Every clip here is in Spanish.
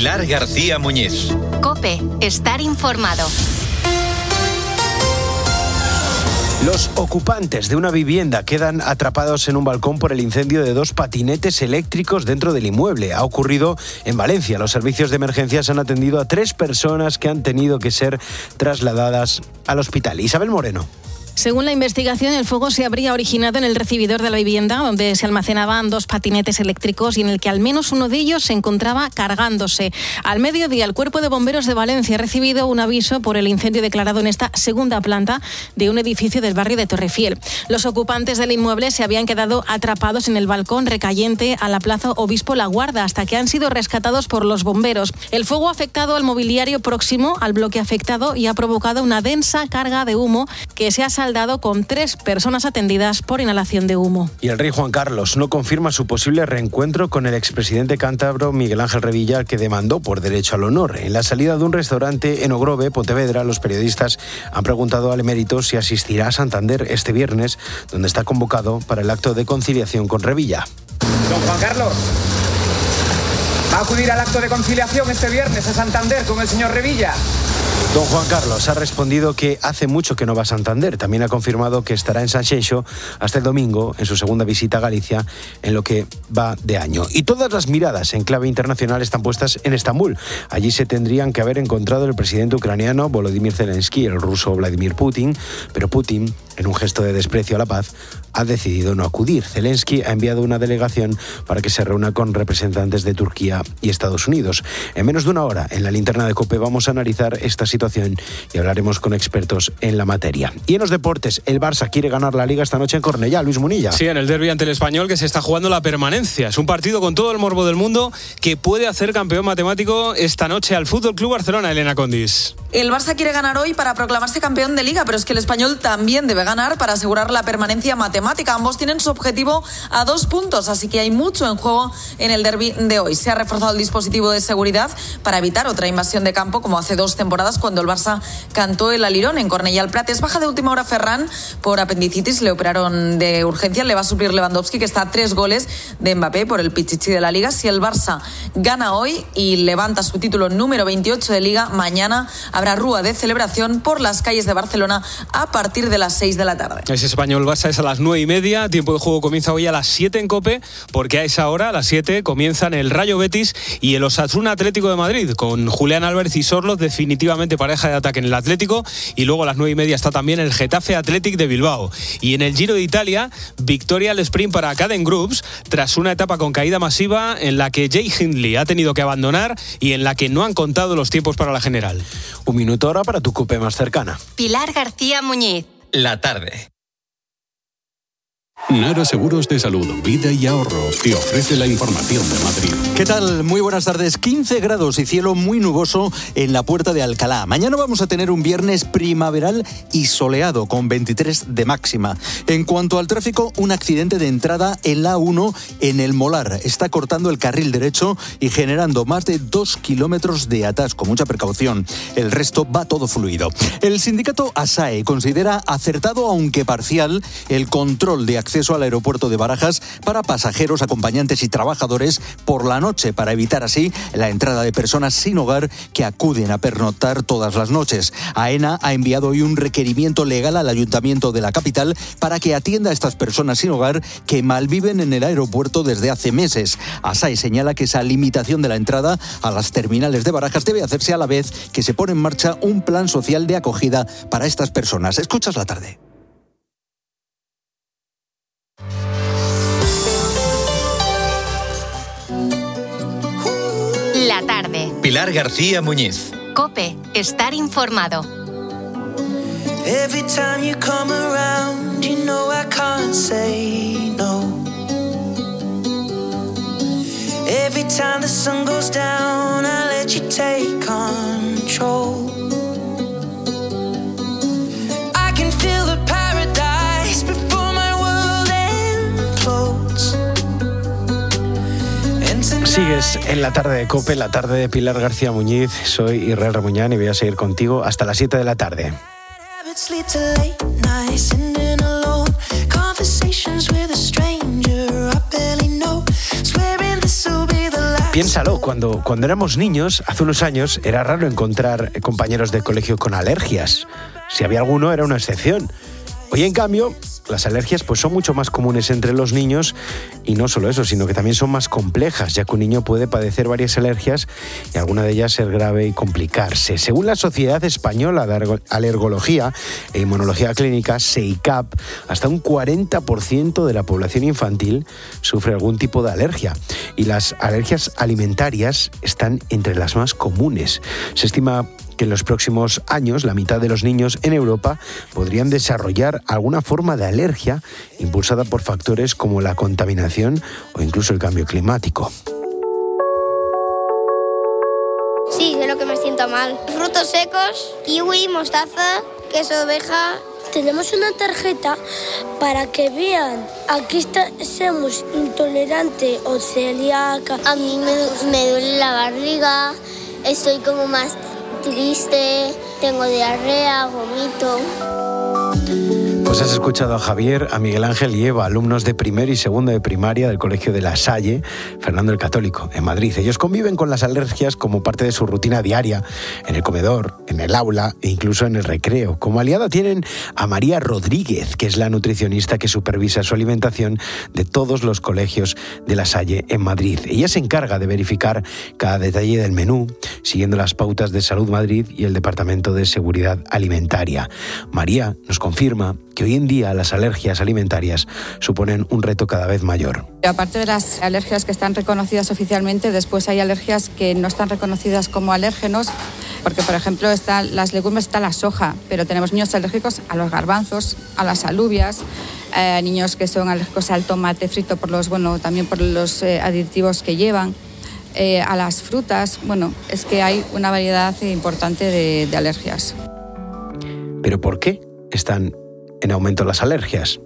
Pilar García Muñiz. COPE, estar informado. Los ocupantes de una vivienda quedan atrapados en un balcón por el incendio de 2 patinetes eléctricos dentro del inmueble. Ha ocurrido en Valencia. Los servicios de emergencias han atendido a 3 personas que han tenido que ser trasladadas al hospital. Isabel Moreno. Según la investigación, el fuego se habría originado en el recibidor de la vivienda, donde se almacenaban 2 patinetes eléctricos y en el que al menos uno de ellos se encontraba cargándose. Al mediodía, el Cuerpo de Bomberos de Valencia ha recibido un aviso por el incendio declarado en esta segunda planta de un edificio del barrio de Torrefiel. Los ocupantes del inmueble se habían quedado atrapados en el balcón recayente a la Plaza Obispo La Guarda hasta que han sido rescatados por los bomberos. El fuego ha afectado al mobiliario próximo al bloque afectado y ha provocado una densa carga de humo que se ha saldado con 3 personas atendidas por inhalación de humo. Y el rey Juan Carlos no confirma su posible reencuentro con el expresidente cántabro Miguel Ángel Revilla, que demandó por derecho al honor. En la salida de un restaurante en Ogrove, Pontevedra, los periodistas han preguntado al emérito si asistirá a Santander este viernes, donde está convocado para el acto de conciliación con Revilla. Don Juan Carlos, ¿va a acudir al acto de conciliación este viernes a Santander con el señor Revilla? Don Juan Carlos ha respondido que hace mucho que no va a Santander. También ha confirmado que estará en Sanxenxo hasta el domingo, en su segunda visita a Galicia, en lo que va de año. Y todas las miradas en clave internacional están puestas en Estambul. Allí se tendrían que haber encontrado el presidente ucraniano Volodymyr Zelensky y el ruso Vladimir Putin, pero Putin, en un gesto de desprecio a la paz, ha decidido no acudir. Zelensky ha enviado una delegación para que se reúna con representantes de Turquía y Estados Unidos. En menos de una hora, en la linterna de COPE, vamos a analizar esta situación y hablaremos con expertos en la materia. Y en los deportes, el Barça quiere ganar la Liga esta noche en Cornellá. Luis Munilla. Sí, en el derbi ante el Español, que se está jugando la permanencia. Es un partido con todo el morbo del mundo que puede hacer campeón matemático esta noche al Fútbol Club Barcelona. Elena Condis. El Barça quiere ganar hoy para proclamarse campeón de Liga, pero es que el Español también debe ganar para asegurar la permanencia matemática. Ambos tienen su objetivo a 2 puntos, así que hay mucho en juego en el derbi de hoy. Se ha reforzado el dispositivo de seguridad para evitar otra invasión de campo como hace 2 temporadas cuando el Barça cantó el alirón en Cornellá al Prat. Es baja de última hora Ferran por apendicitis, le operaron de urgencia, le va a suplir Lewandowski, que está a 3 goles de Mbappé por el pichichi de la Liga. Si el Barça gana hoy y levanta su título número 28 de Liga, mañana habrá rúa de celebración por las calles de Barcelona a partir de las 6 de la tarde. Ese Español-Barça es a las 9:30, tiempo de juego comienza hoy a las 7 en COPE, porque a esa hora, a las 7, comienzan el Rayo Betis y el Osasuna Atlético de Madrid, con Julián Álvarez y Sorloz definitivamente pareja de ataque en el Atlético, y luego a las 9:30 está también el Getafe Athletic de Bilbao. Y en el Giro de Italia, victoria al sprint para Caden Groups, tras una etapa con caída masiva en la que Jay Hindley ha tenido que abandonar y en la que no han contado los tiempos para la general. Un minuto ahora para tu COPE más cercana. Pilar García Muñiz. La tarde. Nara Seguros de Salud, Vida y Ahorro te ofrece la información de Madrid. ¿Qué tal? Muy buenas tardes. 15 grados y cielo muy nuboso en la Puerta de Alcalá. Mañana vamos a tener un viernes primaveral y soleado con 23 de máxima. En cuanto al tráfico, un accidente de entrada en la A1 en el Molar. Está cortando el carril derecho y generando más de 2 kilómetros de atasco. Mucha precaución. El resto va todo fluido. El sindicato ASAE considera acertado, aunque parcial, el control de acceso al aeropuerto de Barajas para pasajeros, acompañantes y trabajadores por la noche, para evitar así la entrada de personas sin hogar que acuden a pernoctar todas las noches. AENA ha enviado hoy un requerimiento legal al Ayuntamiento de la capital para que atienda a estas personas sin hogar que malviven en el aeropuerto desde hace meses. ASAE señala que esa limitación de la entrada a las terminales de Barajas debe hacerse a la vez que se pone en marcha un plan social de acogida para estas personas. Escuchas la tarde. La tarde. Pilar García Muñiz. COPE, estar informado. Every time you come around, you know I can't say no. Every time the sun goes down, I let you take control. I can feel the paradise before my world implodes. Sigues en la tarde de COPE, la tarde de Pilar García Muñiz. Soy Israel Ramuñán y voy a seguir contigo hasta las 7 de la tarde. Piénsalo, cuando éramos niños, hace unos años, era raro encontrar compañeros de colegio con alergias. Si había alguno, era una excepción. Hoy, en cambio, las alergias pues son mucho más comunes entre los niños, y no solo eso, sino que también son más complejas, ya que un niño puede padecer varias alergias y alguna de ellas ser grave y complicarse. Según la Sociedad Española de Alergología e Inmunología Clínica, SEICAP, hasta un 40% de la población infantil sufre algún tipo de alergia, y las alergias alimentarias están entre las más comunes. Se estima que en los próximos años la mitad de los niños en Europa podrían desarrollar alguna forma de alergia impulsada por factores como la contaminación o incluso el cambio climático. Sí, de lo que me siento mal. Frutos secos, kiwi, mostaza, queso de oveja. Tenemos una tarjeta para que vean aquí somos intolerante o celíaca. A mí me duele la barriga, estoy como más triste, tengo diarrea, vomito. Pues has escuchado a Javier, a Miguel Ángel y Eva, alumnos de primero y segundo de primaria del Colegio de La Salle, Fernando el Católico, en Madrid. Ellos conviven con las alergias como parte de su rutina diaria, en el comedor, en el aula e incluso en el recreo. Como aliada tienen a María Rodríguez, que es la nutricionista que supervisa su alimentación de todos los colegios de La Salle en Madrid. Ella se encarga de verificar cada detalle del menú, siguiendo las pautas de Salud Madrid y el Departamento de Seguridad Alimentaria. María nos confirma que hoy en día las alergias alimentarias suponen un reto cada vez mayor. Aparte de las alergias que están reconocidas oficialmente, después hay alergias que no están reconocidas como alérgenos, porque por ejemplo están las legumbres, está la soja, pero tenemos niños alérgicos a los garbanzos, a las alubias, niños que son alérgicos al tomate frito también por los aditivos que llevan, a las frutas. Es que hay una variedad importante de alergias. ¿Pero por qué están en aumento las alergias?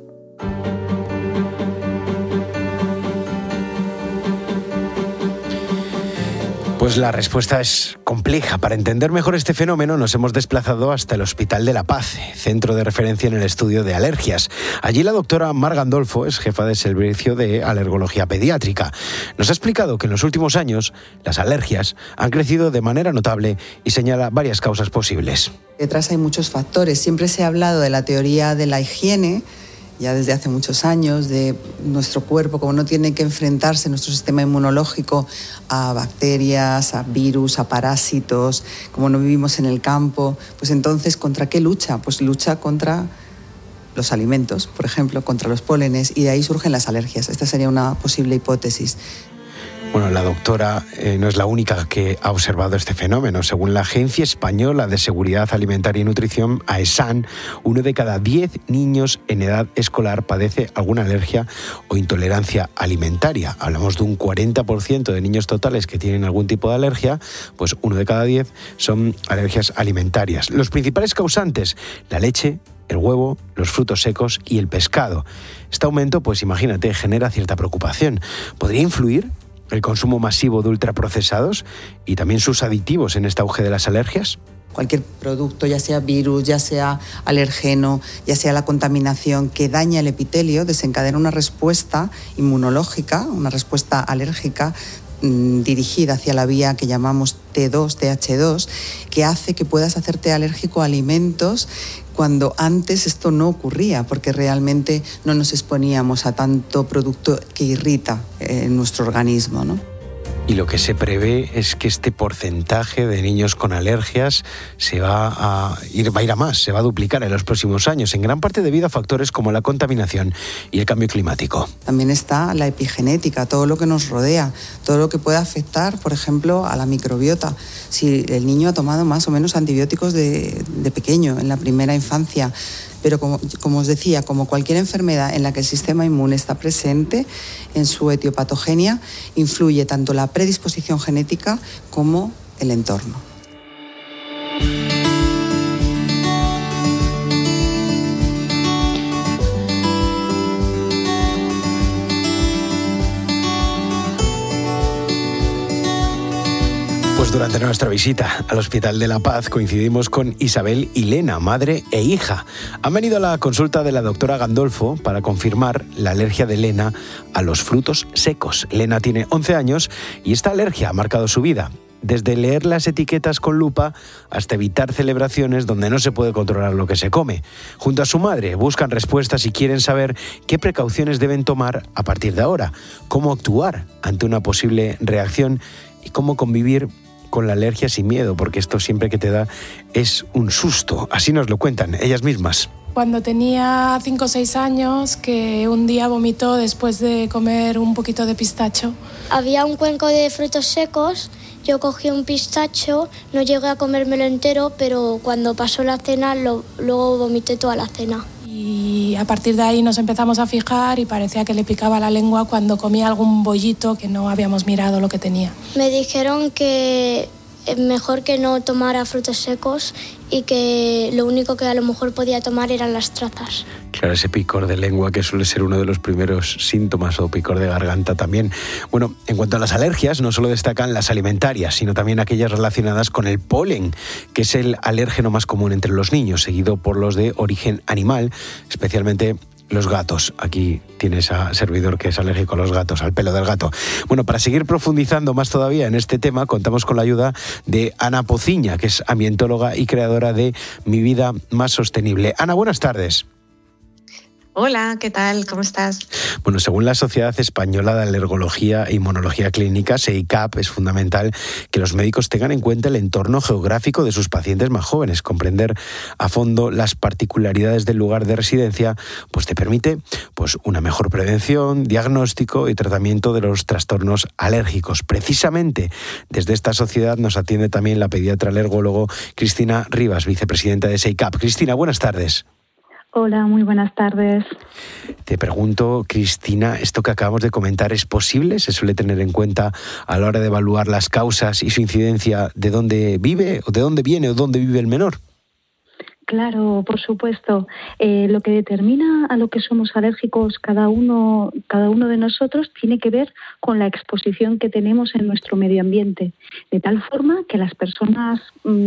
Pues la respuesta es compleja. Para entender mejor este fenómeno nos hemos desplazado hasta el Hospital de la Paz, centro de referencia en el estudio de alergias. Allí la doctora Mar Gandolfo es jefa de servicio de alergología pediátrica. Nos ha explicado que en los últimos años las alergias han crecido de manera notable y señala varias causas posibles. Detrás hay muchos factores. Siempre se ha hablado de la teoría de la higiene, ya desde hace muchos años, de nuestro cuerpo, como no tiene que enfrentarse nuestro sistema inmunológico a bacterias, a virus, a parásitos, como no vivimos en el campo, pues entonces, ¿contra qué lucha? Pues lucha contra los alimentos, por ejemplo, contra los pólenes, y de ahí surgen las alergias. Esta sería una posible hipótesis. Bueno, la doctora no es la única que ha observado este fenómeno. Según la Agencia Española de Seguridad Alimentaria y Nutrición, AESAN, 1 de cada 10 niños en edad escolar padece alguna alergia o intolerancia alimentaria. Hablamos de un 40% de niños totales que tienen algún tipo de alergia, pues 1 de cada 10 son alergias alimentarias. Los principales causantes: la leche, el huevo, los frutos secos y el pescado. Este aumento, pues imagínate, genera cierta preocupación. ¿Podría influir el consumo masivo de ultraprocesados y también sus aditivos en este auge de las alergias? Cualquier producto, ya sea virus, ya sea alergeno, ya sea la contaminación que daña el epitelio, desencadena una respuesta inmunológica, una respuesta alérgica dirigida hacia la vía que llamamos T2, TH2, que hace que puedas hacerte alérgico a alimentos cuando antes esto no ocurría, porque realmente no nos exponíamos a tanto producto que irrita nuestro organismo, ¿no? Y lo que se prevé es que este porcentaje de niños con alergias va a ir a más, se va a duplicar en los próximos años, en gran parte debido a factores como la contaminación y el cambio climático. También está la epigenética, todo lo que nos rodea, todo lo que puede afectar, por ejemplo, a la microbiota. Si el niño ha tomado más o menos antibióticos de pequeño, en la primera infancia, pero como os decía, como cualquier enfermedad en la que el sistema inmune está presente en su etiopatogenia, influye tanto la predisposición genética como el entorno. Pues durante nuestra visita al Hospital de la Paz coincidimos con Isabel y Lena, madre e hija. Han venido a la consulta de la doctora Gandolfo para confirmar la alergia de Lena a los frutos secos. Lena tiene 11 años y esta alergia ha marcado su vida. Desde leer las etiquetas con lupa hasta evitar celebraciones donde no se puede controlar lo que se come. Junto a su madre buscan respuestas y quieren saber qué precauciones deben tomar a partir de ahora, cómo actuar ante una posible reacción y cómo convivir con la alergia sin miedo, porque esto siempre que te da es un susto. Así nos lo cuentan ellas mismas. Cuando tenía 5 o 6 años, que un día vomitó después de comer un poquito de pistacho. Había un cuenco de frutos secos, yo cogí un pistacho, no llegué a comérmelo entero, pero cuando pasó la cena, luego vomité toda la cena. Y a partir de ahí nos empezamos a fijar y parecía que le picaba la lengua cuando comía algún bollito que no habíamos mirado lo que tenía. Me dijeron que mejor que no tomara frutos secos y que lo único que a lo mejor podía tomar eran las trazas. Claro, ese picor de lengua que suele ser uno de los primeros síntomas, o picor de garganta también. Bueno, en cuanto a las alergias, no solo destacan las alimentarias, sino también aquellas relacionadas con el polen, que es el alérgeno más común entre los niños, seguido por los de origen animal, especialmente los gatos. Aquí tienes a servidor que es alérgico a los gatos, al pelo del gato. Bueno, para seguir profundizando más todavía en este tema, contamos con la ayuda de Ana Pociña, que es ambientóloga y creadora de Mi Vida Más Sostenible. Ana, buenas tardes. Hola, ¿qué tal? ¿Cómo estás? Bueno, según la Sociedad Española de Alergología e Inmunología Clínica, SEICAP, es fundamental que los médicos tengan en cuenta el entorno geográfico de sus pacientes más jóvenes. Comprender a fondo las particularidades del lugar de residencia pues te permite una mejor prevención, diagnóstico y tratamiento de los trastornos alérgicos. Precisamente desde esta sociedad nos atiende también la pediatra alergólogo Cristina Rivas, vicepresidenta de SEICAP. Cristina, buenas tardes. Hola, muy buenas tardes. Te pregunto, Cristina, ¿esto que acabamos de comentar es posible? ¿Se suele tener en cuenta a la hora de evaluar las causas y su incidencia de dónde vive, o de dónde viene o dónde vive el menor? Claro, por supuesto. Lo que determina a lo que somos alérgicos cada uno de nosotros tiene que ver con la exposición que tenemos en nuestro medio ambiente. De tal forma que las personas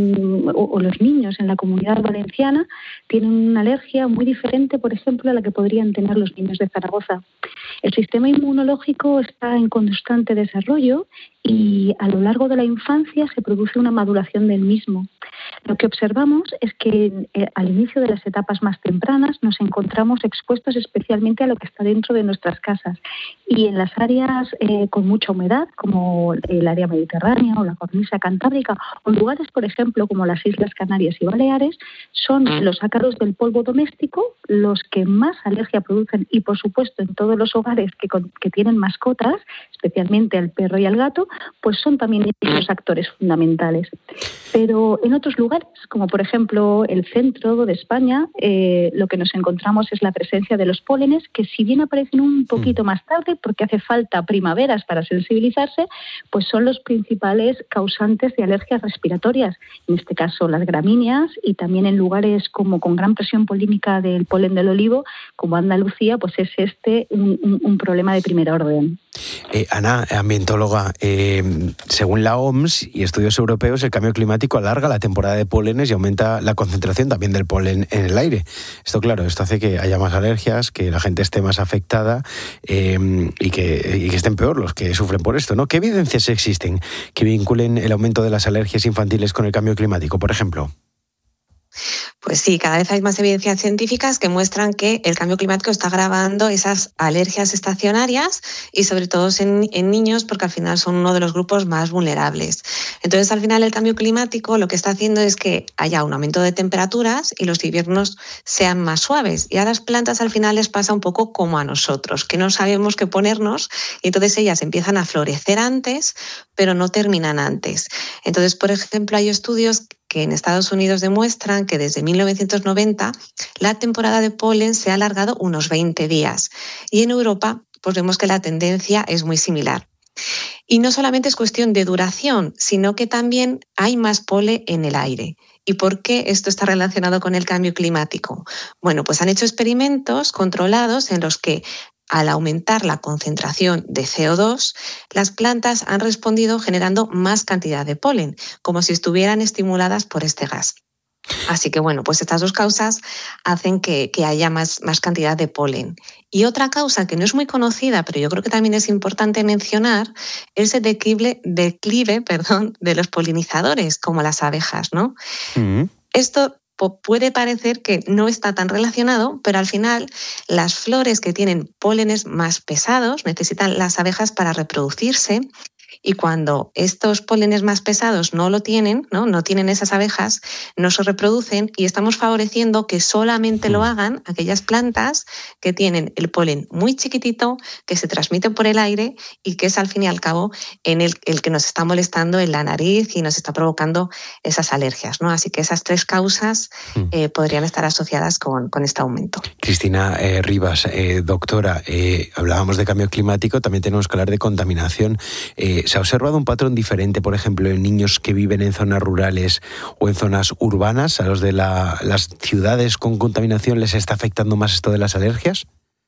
o los niños en la Comunidad Valenciana tienen una alergia muy diferente, por ejemplo, a la que podrían tener los niños de Zaragoza. El sistema inmunológico está en constante desarrollo y a lo largo de la infancia se produce una maduración del mismo. Lo que observamos es que al inicio de las etapas más tempranas nos encontramos expuestos especialmente a lo que está dentro de nuestras casas, y en las áreas con mucha humedad, como el área mediterránea o la cornisa cantábrica, o lugares, por ejemplo, como las Islas Canarias y Baleares, son los ácaros del polvo doméstico los que más alergia producen, y por supuesto en todos los hogares que tienen mascotas, especialmente al perro y al gato, pues son también los actores fundamentales. Pero en otros lugares, como por ejemplo el centro de España, lo que nos encontramos es la presencia de los pólenes, que si bien aparecen un poquito más tarde, porque hace falta primaveras para sensibilizarse, pues son los principales causantes de alergias respiratorias. En este caso las gramíneas, y también en lugares como con gran presión polínica del polen del olivo, como Andalucía, pues es un problema de primer orden. Ana, ambientóloga, según la OMS y estudios europeos, el cambio climático alarga la temporada de pólenes y aumenta la concentración también del polen en el aire. Esto hace que haya más alergias, que la gente esté más afectada y que estén peor los que sufren por esto, ¿no? ¿Qué evidencias existen que vinculen el aumento de las alergias infantiles con el cambio climático, por ejemplo? Pues sí, cada vez hay más evidencias científicas que muestran que el cambio climático está agravando esas alergias estacionarias, y sobre todo en niños, porque al final son uno de los grupos más vulnerables. Entonces, al final, el cambio climático lo que está haciendo es que haya un aumento de temperaturas y los inviernos sean más suaves. Y a las plantas al final les pasa un poco como a nosotros, que no sabemos qué ponernos, y entonces ellas empiezan a florecer antes, pero no terminan antes. Entonces, por ejemplo, hay estudios que en Estados Unidos demuestran que desde 1990 la temporada de polen se ha alargado unos 20 días. Y en Europa pues vemos que la tendencia es muy similar. Y no solamente es cuestión de duración, sino que también hay más polen en el aire. ¿Y por qué esto está relacionado con el cambio climático? Bueno, pues han hecho experimentos controlados en los que al aumentar la concentración de CO2, las plantas han respondido generando más cantidad de polen, como si estuvieran estimuladas por este gas. Así que bueno, pues estas dos causas hacen que haya más cantidad de polen. Y otra causa que no es muy conocida, pero yo creo que también es importante mencionar, es el declive de los polinizadores, como las abejas, ¿no? Esto puede parecer que no está tan relacionado, pero al final las flores que tienen pólenes más pesados necesitan las abejas para reproducirse. Y cuando estos pólenes más pesados no lo tienen, no tienen esas abejas, no se reproducen y estamos favoreciendo que solamente lo hagan aquellas plantas que tienen el polen muy chiquitito, que se transmite por el aire y que es al fin y al cabo en el que nos está molestando en la nariz y nos está provocando esas alergias, ¿no? Así que esas tres causas podrían estar asociadas con este aumento. Cristina Rivas, doctora, hablábamos de cambio climático, también tenemos que hablar de contaminación. ¿Se ha observado un patrón diferente, por ejemplo, en niños que viven en zonas rurales o en zonas urbanas? ¿A los de las ciudades con contaminación les está afectando más esto de las alergias?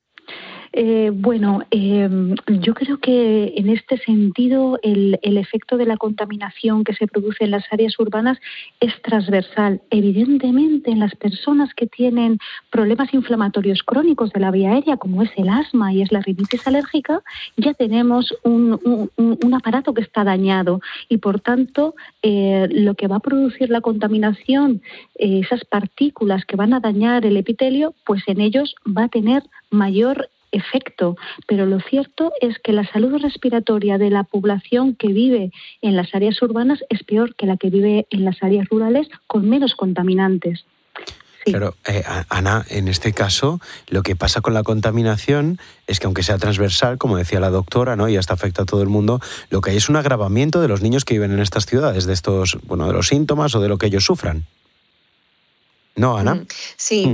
Yo creo que en este sentido el efecto de la contaminación que se produce en las áreas urbanas es transversal. Evidentemente, en las personas que tienen problemas inflamatorios crónicos de la vía aérea, como es el asma y es la rinitis alérgica, ya tenemos un aparato que está dañado y, por tanto, lo que va a producir la contaminación, esas partículas que van a dañar el epitelio, pues en ellos va a tener mayor efecto, pero lo cierto es que la salud respiratoria de la población que vive en las áreas urbanas es peor que la que vive en las áreas rurales con menos contaminantes. Sí. Claro, Ana, en este caso, lo que pasa con la contaminación es que aunque sea transversal, como decía la doctora, ¿no?, y hasta afecta a todo el mundo, lo que hay es un agravamiento de los niños que viven en estas ciudades, de estos, de los síntomas o de lo que ellos sufran. ¿No, Ana? Sí,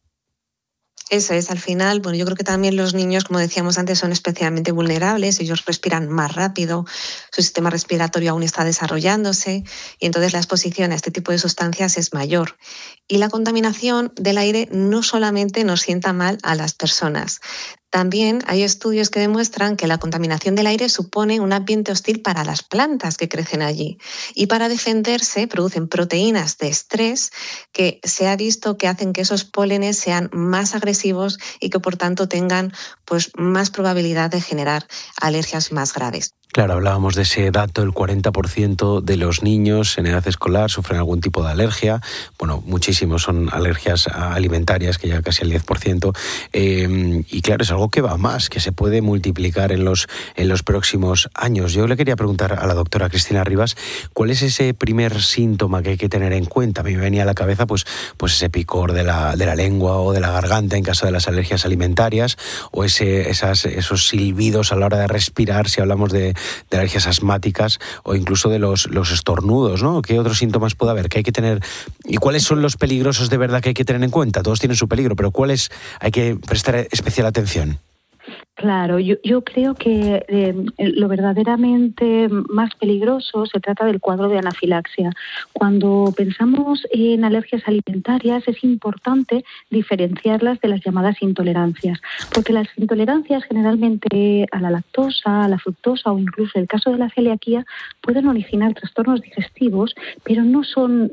eso es, al final, yo creo que también los niños, como decíamos antes, son especialmente vulnerables, ellos respiran más rápido, su sistema respiratorio aún está desarrollándose y entonces la exposición a este tipo de sustancias es mayor. Y la contaminación del aire no solamente nos sienta mal a las personas, también hay estudios que demuestran que la contaminación del aire supone un ambiente hostil para las plantas que crecen allí. Y para defenderse producen proteínas de estrés que se ha visto que hacen que esos pólenes sean más agresivos y que por tanto tengan más probabilidad de generar alergias más graves. Claro, hablábamos de ese dato, el 40% de los niños en edad escolar sufren algún tipo de alergia. Bueno, muchísimos son alergias alimentarias, que llega casi al 10%. Y claro, es algo que va más, que se puede multiplicar en los próximos años. Yo le quería preguntar a la doctora Cristina Rivas, ¿cuál es ese primer síntoma que hay que tener en cuenta? A mí me venía a la cabeza pues ese picor de la lengua o de la garganta en caso de las alergias alimentarias, o esos silbidos a la hora de respirar, si hablamos de alergias asmáticas, o incluso de los estornudos, ¿no? ¿Qué otros síntomas puede haber que hay que tener? ¿Y cuáles son los peligrosos de verdad que hay que tener en cuenta? Todos tienen su peligro, pero ¿cuáles hay que prestar especial atención? Claro, yo creo que lo verdaderamente más peligroso se trata del cuadro de anafilaxia. Cuando pensamos en alergias alimentarias es importante diferenciarlas de las llamadas intolerancias, porque las intolerancias generalmente a la lactosa, a la fructosa o incluso en el caso de la celiaquía pueden originar trastornos digestivos, pero no son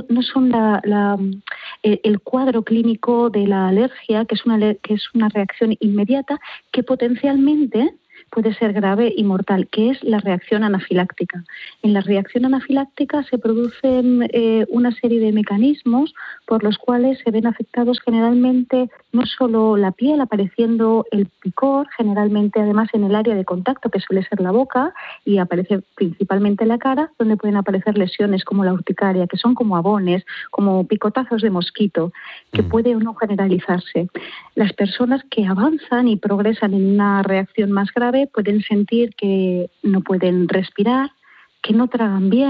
el cuadro clínico de la alergia, que es una reacción inmediata que potencialmente puede ser grave y mortal, que es la reacción anafiláctica. En la reacción anafiláctica se producen una serie de mecanismos por los cuales se ven afectados generalmente no solo la piel, apareciendo el picor, generalmente además en el área de contacto, que suele ser la boca, y aparece principalmente la cara, donde pueden aparecer lesiones como la urticaria, que son como abones, como picotazos de mosquito, que puede o no generalizarse. Las personas que avanzan y progresan en una reacción más grave pueden sentir que no pueden respirar, que no tragan bien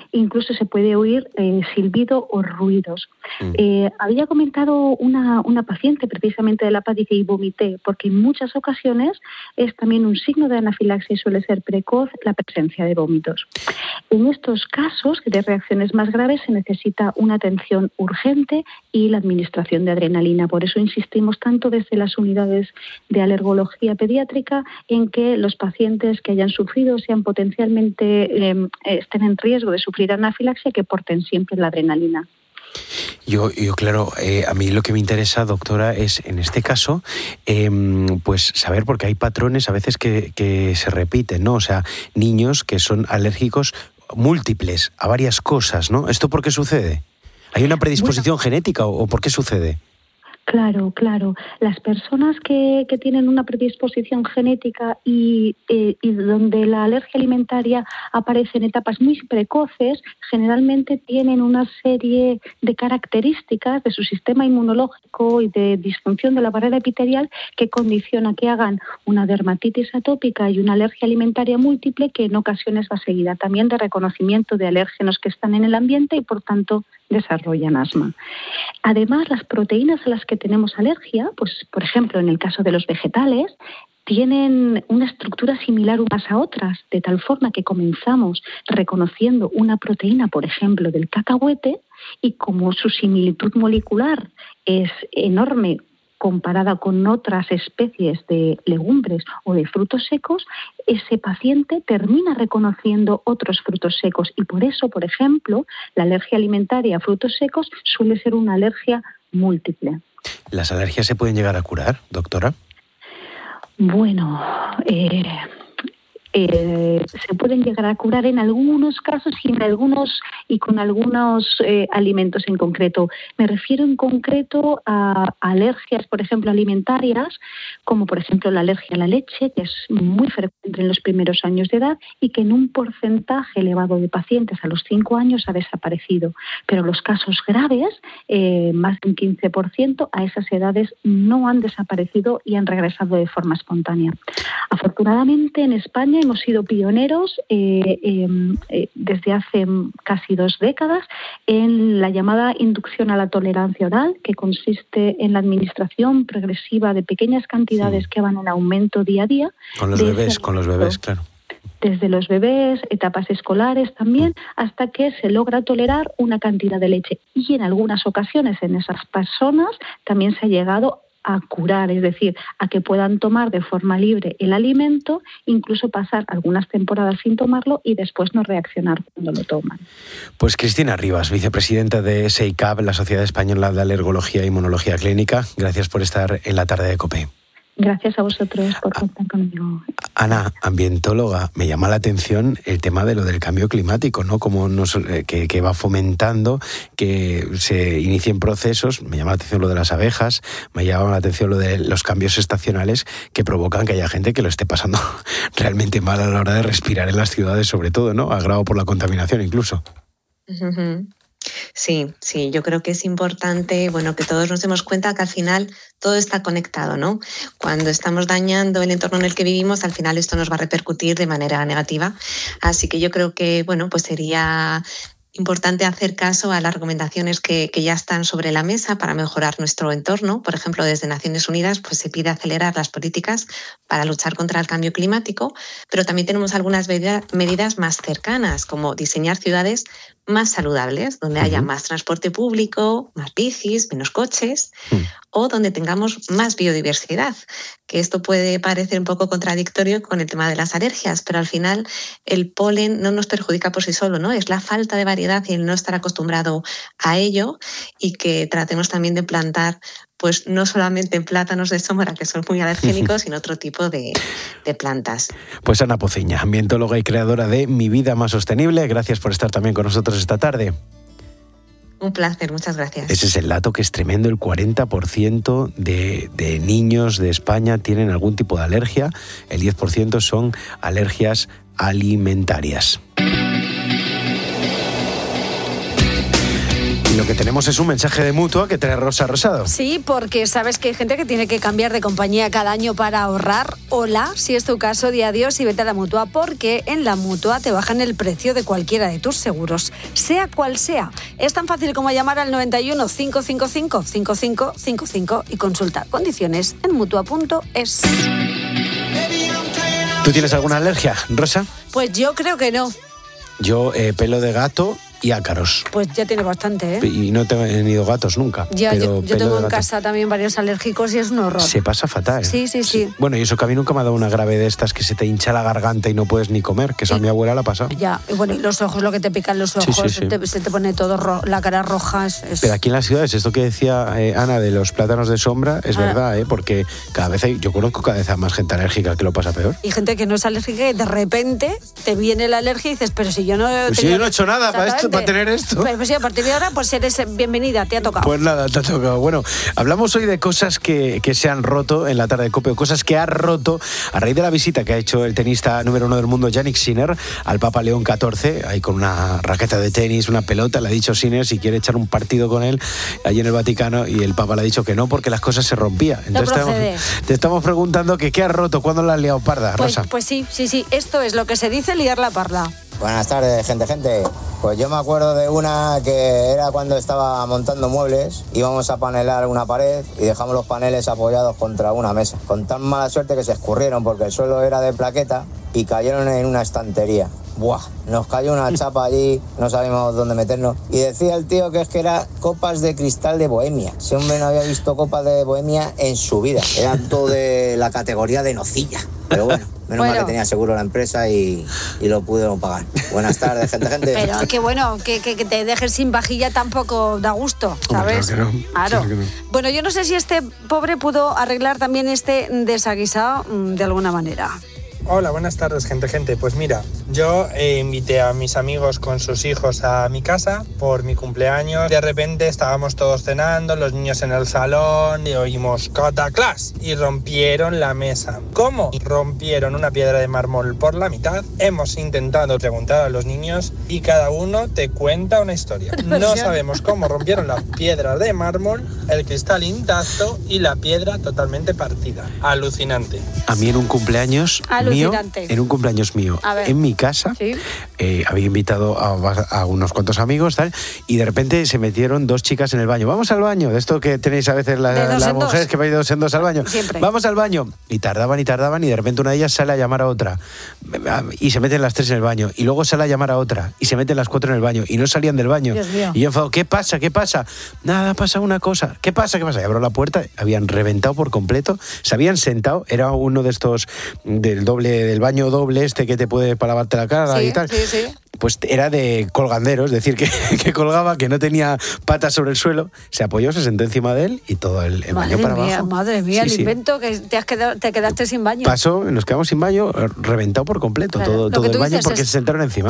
incluso se puede oír silbido o ruidos. Había comentado una paciente precisamente de la PA, dice, y vomité, porque en muchas ocasiones es también un signo de anafilaxia y suele ser precoz la presencia de vómitos. En estos casos de reacciones más graves se necesita una atención urgente y la administración de adrenalina. Por eso insistimos tanto desde las unidades de alergología pediátrica en que los pacientes que hayan sufrido, sean potencialmente, estén en riesgo de sufrir anafilaxia, que porten siempre la adrenalina. Yo claro, a mí lo que me interesa, doctora, es en este caso, pues saber, porque hay patrones a veces que se repiten, ¿no? O sea, niños que son alérgicos múltiples a varias cosas, ¿no? ¿Esto por qué sucede? ¿Hay una predisposición genética o por qué sucede? Claro. Las personas que tienen una predisposición genética y donde la alergia alimentaria aparece en etapas muy precoces, generalmente tienen una serie de características de su sistema inmunológico y de disfunción de la barrera epitelial que condiciona que hagan una dermatitis atópica y una alergia alimentaria múltiple, que en ocasiones va seguida también de reconocimiento de alérgenos que están en el ambiente y, por tanto, desarrollan asma. Además, las proteínas a las que tenemos alergia, pues por ejemplo en el caso de los vegetales, tienen una estructura similar unas a otras, de tal forma que comenzamos reconociendo una proteína, por ejemplo, del cacahuete, y como su similitud molecular es enorme comparada con otras especies de legumbres o de frutos secos, ese paciente termina reconociendo otros frutos secos, y por eso, por ejemplo, la alergia alimentaria a frutos secos suele ser una alergia múltiple. ¿Las alergias se pueden llegar a curar, doctora? Bueno, se pueden llegar a curar en algunos casos y con algunos alimentos en concreto. Me refiero en concreto a alergias, por ejemplo, alimentarias, como por ejemplo la alergia a la leche, que es muy frecuente en los primeros años de edad y que en un porcentaje elevado de pacientes a los 5 años ha desaparecido. Pero los casos graves, más de un 15%, a esas edades no han desaparecido y han regresado de forma espontánea. Afortunadamente, en España hemos sido pioneros desde hace casi 2 décadas en la llamada inducción a la tolerancia oral, que consiste en la administración progresiva de pequeñas cantidades que van en aumento día a día. Con los bebés, claro. Desde los bebés, etapas escolares también, hasta que se logra tolerar una cantidad de leche. Y en algunas ocasiones en esas personas también se ha llegado a curar, es decir, a que puedan tomar de forma libre el alimento, incluso pasar algunas temporadas sin tomarlo y después no reaccionar cuando lo toman. Pues Cristina Rivas, vicepresidenta de SEICAP, la Sociedad Española de Alergología e Inmunología Clínica, gracias por estar en la tarde de COPE. Gracias a vosotros por contar conmigo. Ana, ambientóloga, me llama la atención el tema de lo del cambio climático, ¿no? Como que va fomentando que se inicien procesos. Me llama la atención lo de las abejas, me llama la atención lo de los cambios estacionales que provocan que haya gente que lo esté pasando realmente mal a la hora de respirar en las ciudades, sobre todo, ¿no? Agravado por la contaminación incluso. Sí, yo creo que es importante, que todos nos demos cuenta que al final todo está conectado, ¿no? Cuando estamos dañando el entorno en el que vivimos, al final esto nos va a repercutir de manera negativa. Así que yo creo que, pues sería importante hacer caso a las recomendaciones que ya están sobre la mesa para mejorar nuestro entorno. Por ejemplo, desde Naciones Unidas pues se pide acelerar las políticas para luchar contra el cambio climático, pero también tenemos algunas medidas más cercanas, como diseñar ciudades más saludables, donde haya más transporte público, más bicis, menos coches, o donde tengamos más biodiversidad, que esto puede parecer un poco contradictorio con el tema de las alergias, pero al final el polen no nos perjudica por sí solo, ¿no? Es la falta de variedad y el no estar acostumbrado a ello, y que tratemos también de plantar pues no solamente plátanos de sombra, que son muy alergénicos, sino otro tipo de plantas. Pues Ana Pociña, ambientóloga y creadora de Mi Vida Más Sostenible, gracias por estar también con nosotros esta tarde. Un placer, muchas gracias. Ese es el dato que es tremendo, el 40% de niños de España tienen algún tipo de alergia, el 10% son alergias alimentarias. Y lo que tenemos es un mensaje de Mutua que trae Rosa Rosado. Sí, porque sabes que hay gente que tiene que cambiar de compañía cada año para ahorrar. Hola, si es tu caso, di adiós y vete a la Mutua, porque en la Mutua te bajan el precio de cualquiera de tus seguros, sea cual sea. Es tan fácil como llamar al 91 555 5555 y consulta condiciones en Mutua.es. ¿Tú tienes alguna alergia, Rosa? Pues yo creo que no. Yo, pelo de gato y ácaros. Pues ya tiene bastante, ¿eh? Y no he tenido gatos nunca. Ya, yo tengo en gato. casa también varios alérgicos y es un horror. Se pasa fatal. Sí. Bueno, y eso que a mí nunca me ha dado una grave de estas que se te hincha la garganta y no puedes ni comer, que eso a mi abuela la ha pasado. Ya, y bueno, y los ojos, lo que te pican los ojos, Sí. se te pone todo la cara roja. Pero aquí en las ciudades, esto que decía Ana de los plátanos de sombra, es verdad, porque cada vez yo conozco cada vez a más gente alérgica que lo pasa peor. Y gente que no es alérgica y de repente te viene la alergia y dices, pero si yo no... Pues si yo no he hecho nada para tener esto. Pues sí, a partir de ahora, pues eres bienvenida, te ha tocado. Pues nada, te ha tocado. Bueno, hablamos hoy de cosas que se han roto en la tarde de COPE, o cosas que ha roto a raíz de la visita que ha hecho el tenista número 1 del mundo, Jannik Sinner, al Papa León XIV, ahí con una raqueta de tenis, una pelota. Le ha dicho Sinner si quiere echar un partido con él allí en el Vaticano, y el Papa le ha dicho que no, porque las cosas se rompían. Entonces te estamos preguntando que qué has roto, ¿cuándo la has liado parda, Rosa? Pues sí, esto es lo que se dice liar la parda. Buenas tardes, gente. Pues yo me acuerdo de una que era cuando estaba montando muebles, íbamos a panelar una pared y dejamos los paneles apoyados contra una mesa. Con tan mala suerte que se escurrieron porque el suelo era de plaqueta y cayeron en una estantería. ¡Buah! Nos cayó una chapa allí, no sabíamos dónde meternos. Y decía el tío que es que era copas de cristal de Bohemia. Ese hombre no había visto copas de Bohemia en su vida. Eran todo de la categoría de nocilla. Pero bueno, menos mal que tenía seguro la empresa y lo pudieron pagar. Buenas tardes, gente. Pero qué bueno, que te dejes sin vajilla tampoco da gusto, ¿sabes? Claro. Bueno, yo no sé si este pobre pudo arreglar también este desaguisado de alguna manera. Hola, buenas tardes, gente. Pues mira, yo invité a mis amigos con sus hijos a mi casa por mi cumpleaños. De repente estábamos todos cenando, los niños en el salón, y oímos cataclás y rompieron la mesa. ¿Cómo? Rompieron una piedra de mármol por la mitad. Hemos intentado preguntar a los niños y cada uno te cuenta una historia. No sabemos cómo rompieron la piedra de mármol, el cristal intacto y la piedra totalmente partida. Alucinante. A mí en un cumpleaños mío, en mi casa, ¿sí? Había invitado a unos cuantos amigos, tal, y de repente se metieron dos chicas en el baño. Vamos al baño, de esto que tenéis a veces las mujeres que vais de dos en dos al baño. Siempre. Vamos al baño. Y tardaban, y de repente una de ellas sale a llamar a otra. Y se meten las tres en el baño. Y luego sale a llamar a otra. Y se meten las cuatro en el baño. Y no salían del baño. Y yo enfado, ¿qué pasa? Nada, pasa una cosa. ¿Qué pasa? Y abro la puerta, habían reventado por completo. Se habían sentado, era uno de estos del baño doble que te puede para lavarte la cara y tal. Sí. Pues era de colgandero, es decir, que colgaba, que no tenía patas sobre el suelo, se apoyó, se sentó encima de él y todo el baño para abajo. Madre mía, el invento que te quedaste sin baño. Pasó, nos quedamos sin baño, reventado por completo, claro, todo el baño porque se sentaron encima.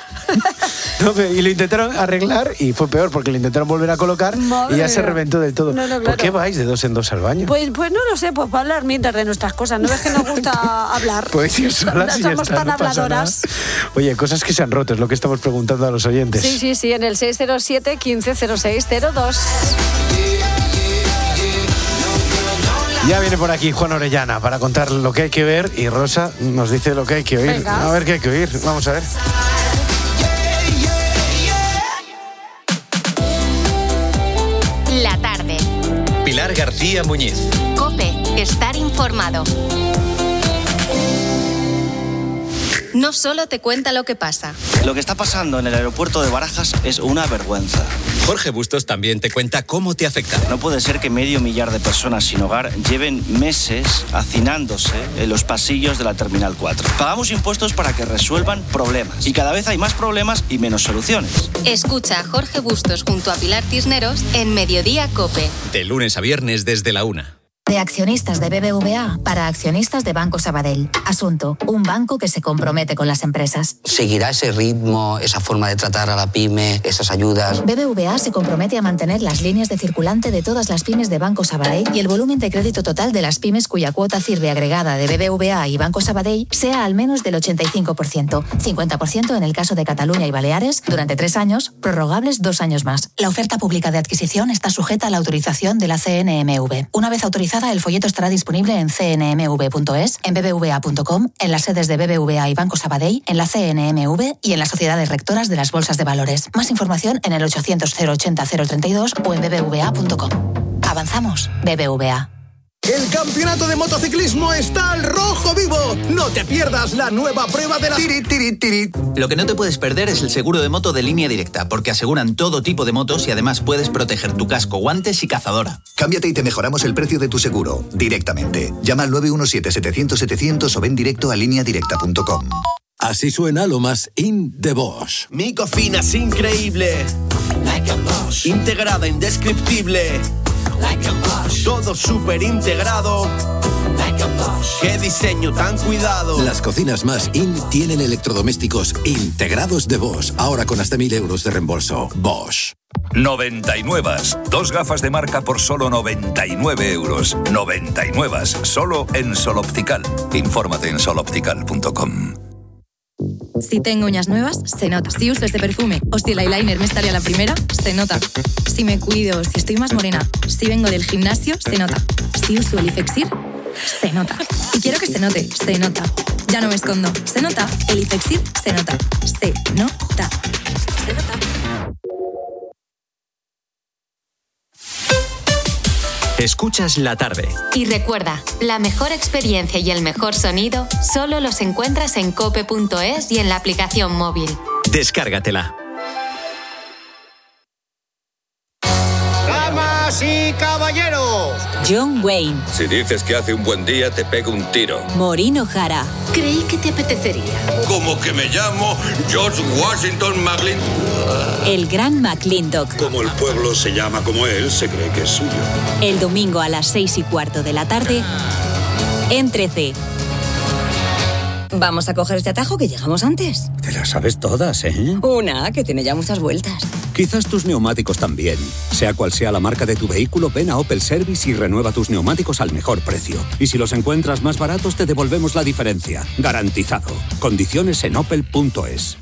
No, y lo intentaron arreglar y fue peor porque lo intentaron volver a colocar. Madre y ya se reventó del todo. No, ¿por qué vais de dos en dos al baño? Pues no lo sé, pues para hablar mientras de nuestras cosas. ¿No ves que nos gusta hablar? Podéis ir solas y ya somos está, tan habladoras. Oye, cosas que se han roto, es lo que estamos preguntando a los oyentes. Sí, en el 607 150602. Ya viene por aquí Juan Orellana para contar lo que hay que ver y Rosa nos dice lo que hay que oír. Venga. A ver qué hay que oír, vamos a ver. La tarde. Pilar García Muñiz. COPE, estar informado. No solo te cuenta lo que pasa. Lo que está pasando en el aeropuerto de Barajas es una vergüenza. Jorge Bustos también te cuenta cómo te afecta. No puede ser que 500.000 de personas sin hogar lleven meses hacinándose en los pasillos de la Terminal 4. Pagamos impuestos para que resuelvan problemas. Y cada vez hay más problemas y menos soluciones. Escucha a Jorge Bustos junto a Pilar Cisneros en Mediodía COPE. De lunes a viernes desde la 1. De accionistas de BBVA para accionistas de Banco Sabadell. Asunto: un banco que se compromete con las empresas. ¿Seguirá ese ritmo, esa forma de tratar a la pyme, esas ayudas? BBVA se compromete a mantener las líneas de circulante de todas las pymes de Banco Sabadell y el volumen de crédito total de las pymes cuya cuota CIRBE agregada de BBVA y Banco Sabadell sea al menos del 85%, 50% en el caso de Cataluña y Baleares, durante 3 años, prorrogables 2 años más. La oferta pública de adquisición está sujeta a la autorización de la CNMV. Una vez autorizada, el folleto estará disponible en cnmv.es, en bbva.com, en las sedes de BBVA y Banco Sabadell, en la CNMV y en las sociedades rectoras de las bolsas de valores. Más información en el 800 080 032 o en bbva.com. Avanzamos, BBVA. El campeonato de motociclismo está al rojo vivo. No te pierdas la nueva prueba de la Tiri. Lo que no te puedes perder es el seguro de moto de Línea Directa, porque aseguran todo tipo de motos y además puedes proteger tu casco, guantes y cazadora. Cámbiate y te mejoramos el precio de tu seguro directamente. Llama al 917-700-700 o ven directo a lineadirecta.com. Así suena lo más in de Bosch. Mi cocina es increíble. Like a Bosch. Integrada, indescriptible. Like a Bosch. Todo súper integrado. Like a Bosch. Qué diseño tan cuidado. Las cocinas más in tienen electrodomésticos integrados de Bosch. Ahora con hasta 1.000 euros de reembolso. Bosch. 99. 2 gafas de marca por solo 99 euros. 99. Solo en Sol Optical. Infórmate en soloptical.com. Si tengo uñas nuevas, se nota. Si uso este perfume o si el eyeliner me sale a la primera, se nota. Si me cuido, si estoy más morena, si vengo del gimnasio, se nota. Si uso el Ifexir, se nota. Y quiero que se note, se nota. Ya no me escondo, se nota. El Ifexir se nota. Se nota. Se nota. Escuchas La Tarde. Y recuerda, la mejor experiencia y el mejor sonido solo los encuentras en cope.es y en la aplicación móvil. Descárgatela. Damas y caballeros. John Wayne. Si dices que hace un buen día, te pego un tiro. Maureen O'Hara. Creí que te apetecería. Como que me llamo George Washington McClintock. El gran McClintock. Como el pueblo se llama como él, se cree que es suyo. El domingo a las 6:15 de la tarde, en 13. Vamos a coger este atajo que llegamos antes. Te las sabes todas, ¿eh? Una que tiene ya muchas vueltas. Quizás tus neumáticos también. Sea cual sea la marca de tu vehículo, ven a Opel Service y renueva tus neumáticos al mejor precio. Y si los encuentras más baratos, te devolvemos la diferencia. Garantizado. Condiciones en opel.es.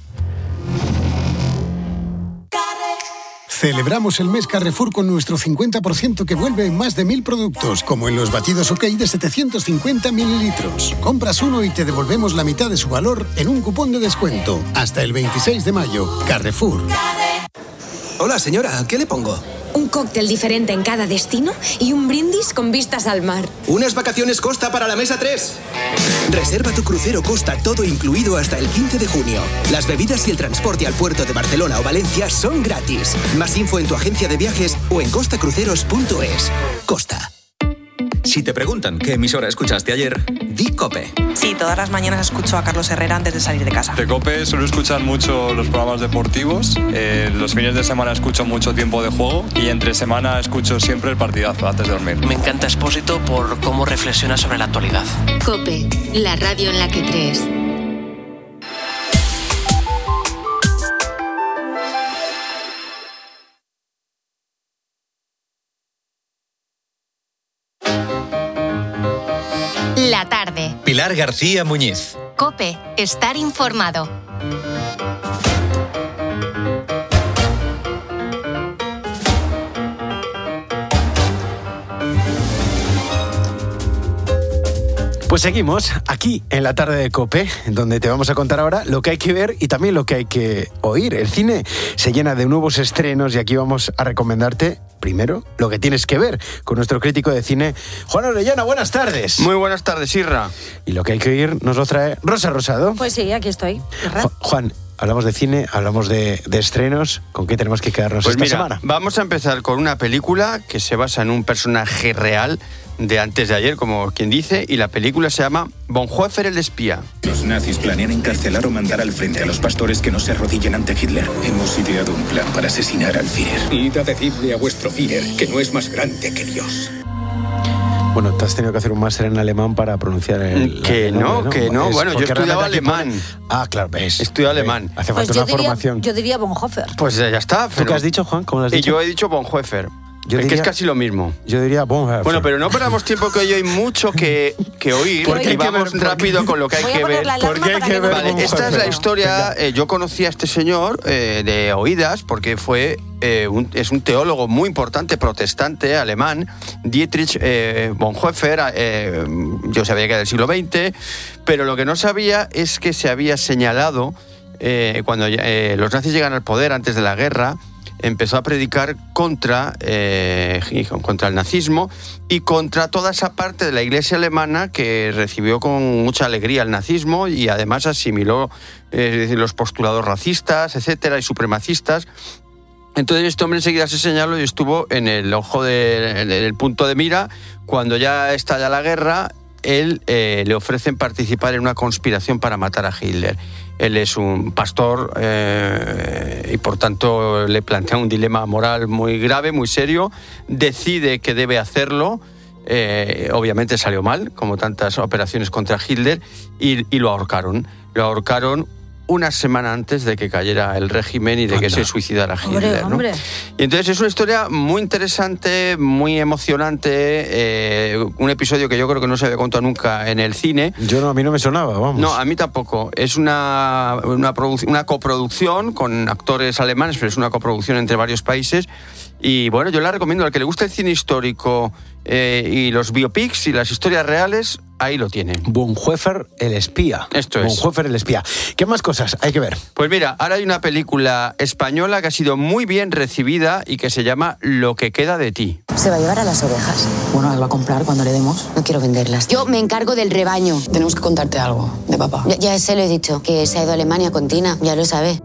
Celebramos el mes Carrefour con nuestro 50% que vuelve en más de 1.000 productos, como en los batidos OK de 750 mililitros. Compras uno y te devolvemos la mitad de su valor en un cupón de descuento. Hasta el 26 de mayo. Carrefour. Hola, señora, ¿qué le pongo? Un cóctel diferente en cada destino y un brindis con vistas al mar. Unas vacaciones Costa para la mesa 3. Reserva tu crucero Costa todo incluido hasta el 15 de junio. Las bebidas y el transporte al puerto de Barcelona o Valencia son gratis. Más info en tu agencia de viajes o en costacruceros.es. Costa. Si te preguntan qué emisora escuchaste ayer, di COPE. Sí, todas las mañanas escucho a Carlos Herrera antes de salir de casa. De COPE suelo escuchar mucho los programas deportivos. Los fines de semana escucho mucho Tiempo de Juego y entre semana escucho siempre el partidazo antes de dormir. Me encanta Expósito por cómo reflexiona sobre la actualidad. COPE, la radio en la que crees. La tarde. Pilar García Muñiz. COPE, estar informado. Pues seguimos aquí en la tarde de COPE, donde te vamos a contar ahora lo que hay que ver y también lo que hay que oír. El cine se llena de nuevos estrenos y aquí vamos a recomendarte primero lo que tienes que ver con nuestro crítico de cine, Juan Orellana. Buenas tardes. Muy buenas tardes, Isra. Y lo que hay que oír nos lo trae Rosa Rosado. Pues sí, aquí estoy. Juan, hablamos de cine, hablamos de estrenos. ¿Con qué tenemos que quedarnos pues esta mira, semana? Vamos a empezar con una película que se basa en un personaje real de antes de ayer, como quien dice, y la película se llama Bonhoeffer el espía. Los nazis planean encarcelar o mandar al frente a los pastores que no se arrodillen ante Hitler. Hemos ideado un plan para asesinar al Führer. Id a decirle a vuestro Führer que no es más grande que Dios. Bueno, te has tenido que hacer un máster en alemán para pronunciar el... Que no. Bueno, yo estudiaba alemán. Claro, ves. Estudio alemán. Hace falta una formación. Yo diría Bonhoeffer. Pues ya está. ¿Tú qué has dicho, Juan? ¿Cómo lo has dicho? Yo he dicho Bonhoeffer. Que es casi lo mismo. Yo diría Bonhoeffer. Bueno, pero no perdamos tiempo, que hoy hay mucho que oír. Porque vamos rápido con lo que hay que ver. Porque hay que ver. Vale, esta es la historia. Yo conocí a este señor de oídas porque es un teólogo muy importante, protestante, alemán, Dietrich Bonhoeffer. Yo sabía que era del siglo XX, pero lo que no sabía es que se había señalado cuando los nazis llegan al poder antes de la guerra. Empezó a predicar contra el nazismo y contra toda esa parte de la iglesia alemana que recibió con mucha alegría el nazismo y además asimiló los postulados racistas, etcétera, y supremacistas. Entonces este hombre enseguida se señaló y estuvo en el ojo del punto de mira. Cuando ya estalla la guerra, le ofrecen participar en una conspiración para matar a Hitler. Él es un pastor y por tanto le plantea un dilema moral muy grave, muy serio. Decide que debe hacerlo. Obviamente salió mal, como tantas operaciones contra Hitler, y lo ahorcaron. Lo ahorcaron una semana antes de que cayera el régimen y de que se suicidara Hitler, ¿no? Y entonces es una historia muy interesante, muy emocionante, un episodio que yo creo que no se había contado nunca en el cine. A mí no me sonaba, vamos. No, a mí tampoco. Es una coproducción con actores alemanes, pero es una coproducción entre varios países. Y bueno, yo la recomiendo al que le gusta el cine histórico y los biopics y las historias reales, ahí lo tienen. Bonhoeffer el espía. Esto es. Bonhoeffer el espía. ¿Qué más cosas hay que ver? Pues mira, ahora hay una película española que ha sido muy bien recibida y que se llama Lo que queda de ti. ¿Se va a llevar a las ovejas? Bueno, las va a comprar cuando le demos. No quiero venderlas. Yo me encargo del rebaño. Tenemos que contarte algo de papá. Ya se lo he dicho, que se ha ido a Alemania con Tina. Ya lo sabe.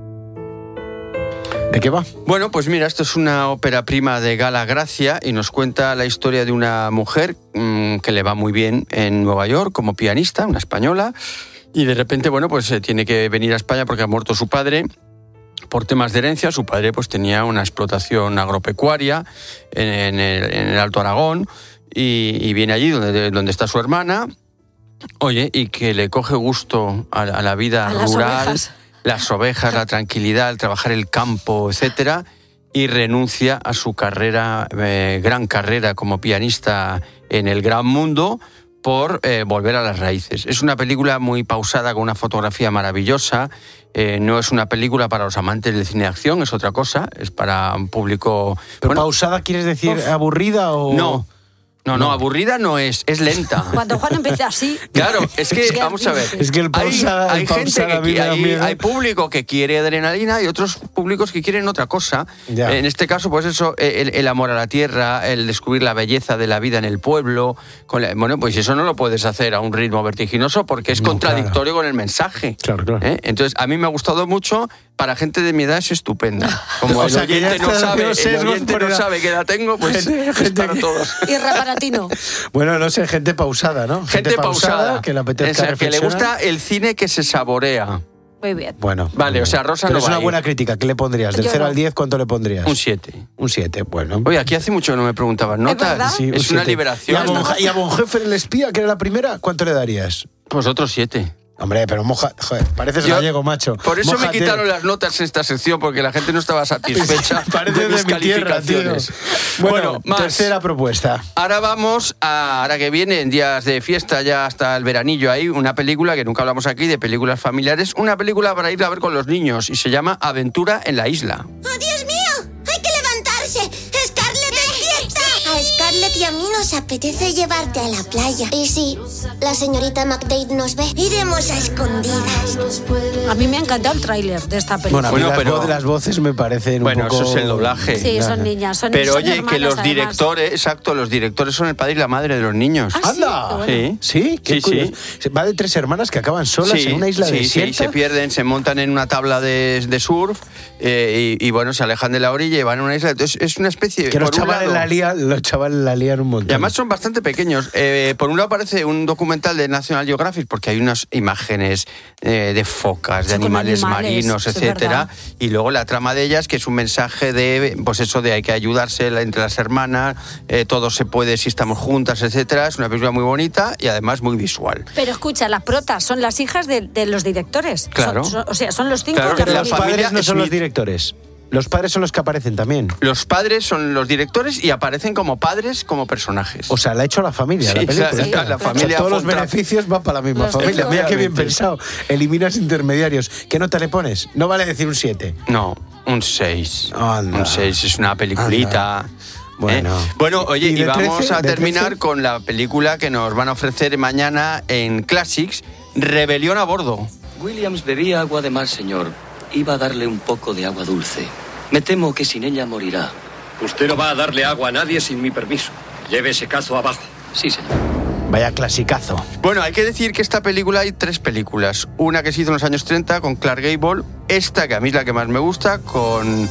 ¿De qué va? Bueno, pues mira, esto es una ópera prima de Gala Gracia y nos cuenta la historia de una mujer que le va muy bien en Nueva York como pianista, una española, y de repente, bueno, pues tiene que venir a España porque ha muerto su padre por temas de herencia. Su padre pues tenía una explotación agropecuaria en el Alto Aragón y viene allí donde está su hermana, y que le coge gusto a la vida rural. Las ovejas, la tranquilidad, el trabajar el campo, etcétera, y renuncia a su carrera, gran carrera como pianista en el gran mundo, por volver a las raíces. Es una película muy pausada, con una fotografía maravillosa. No es una película para los amantes del cine de acción, es otra cosa, es para un público... ¿Pero pausada quieres decir aburrida o...? No, aburrida no es lenta. Cuando Juan empieza así... Claro, es que, vamos a ver, es que hay gente hay público que quiere adrenalina y otros públicos que quieren otra cosa. Ya. En este caso, pues eso, el amor a la tierra, el descubrir la belleza de la vida en el pueblo. Bueno, pues eso no lo puedes hacer a un ritmo vertiginoso porque es contradictorio con el mensaje. Claro. Entonces, a mí me ha gustado mucho. Para gente de mi edad es estupenda. Como el oyente no sabe qué edad tengo, pues es para todos. Y reparatino. Bueno, no sé, gente pausada, ¿no? Gente pausada, que le apetezca reflexionar. Que le gusta el cine que se saborea. Muy bien. Bueno. Vale, o sea, Rosa pero no es va una a ir. buena crítica. ¿Qué le pondrías? Del 0 al 10, ¿cuánto le pondrías? Un 7. Un 7, bueno. Oye, aquí hace mucho que no me preguntaban notas. Sí, es una liberación. ¿Y a Bonhoeffer el espía, que era la primera, cuánto le darías? Pues otro 7. Hombre, pero pareces gallego, macho. Por eso me quitaron las notas en esta sección, porque la gente no estaba satisfecha de mis calificaciones. Bueno, tercera propuesta. Ahora vamos ahora que viene, en días de fiesta, ya hasta el veranillo, hay una película que nunca hablamos aquí, de películas familiares, una película para ir a ver con los niños, y se llama Aventura en la Isla. ¡Oh, Dios mío! ¡Hay que levantarse! ¡Scarlett, despierta! A Scarlett y a mí nos apetece llevarte a la playa. Y si la señorita McDade nos ve, iremos a escondidas. A mí me ha encantado el tráiler de esta película. Bueno, las voces me parecen un poco... Bueno, eso es el doblaje. Sí, son niñas, Pero son oye, hermanas, que los además. directores son el padre y la madre de los niños. ¡Anda! Sí. ¿Sí? Qué curioso. Va de 3 hermanas que acaban solas en una isla desierta. Sí, se pierden, se montan en una tabla de surf y bueno, se alejan de la orilla y van a una isla. Entonces es una especie... Que los chavales la lían un montón. Y además son bastante pequeños. Por un lado aparece un documental de National Geographic, porque hay unas imágenes de focas, de animales marinos, etcétera. Y luego la trama de ellas, que es un mensaje de, pues eso de hay que ayudarse entre las hermanas, todo se puede si estamos juntas, etcétera. Es una película muy bonita y además muy visual. Pero escucha, las protas son las hijas de los directores. Claro. Son los 5 claro, de pero la Los padres no son los directores. Los padres son los que aparecen también. Los padres son los directores y aparecen como padres, como personajes. O sea, la ha hecho la familia, la película. Sí, la familia. O sea, todos los beneficios van para la misma familia. Mira qué bien pensado. Eliminas intermediarios. ¿Qué nota le pones? No vale decir un 7. No, un 6. Un 6, es una peliculita. Bueno, oye, y vamos a terminar con la película que nos van a ofrecer mañana en Classics, Rebelión a bordo. Williams bebía agua de mar, señor. Iba a darle un poco de agua dulce. Me temo que sin ella morirá. Usted no va a darle agua a nadie sin mi permiso. Lleve ese cazo abajo. Sí, señor. Vaya clasicazo. Bueno, hay que decir que esta película hay 3 películas. Una que se hizo en los años 30 con Clark Gable, esta que a mí es la que más me gusta, con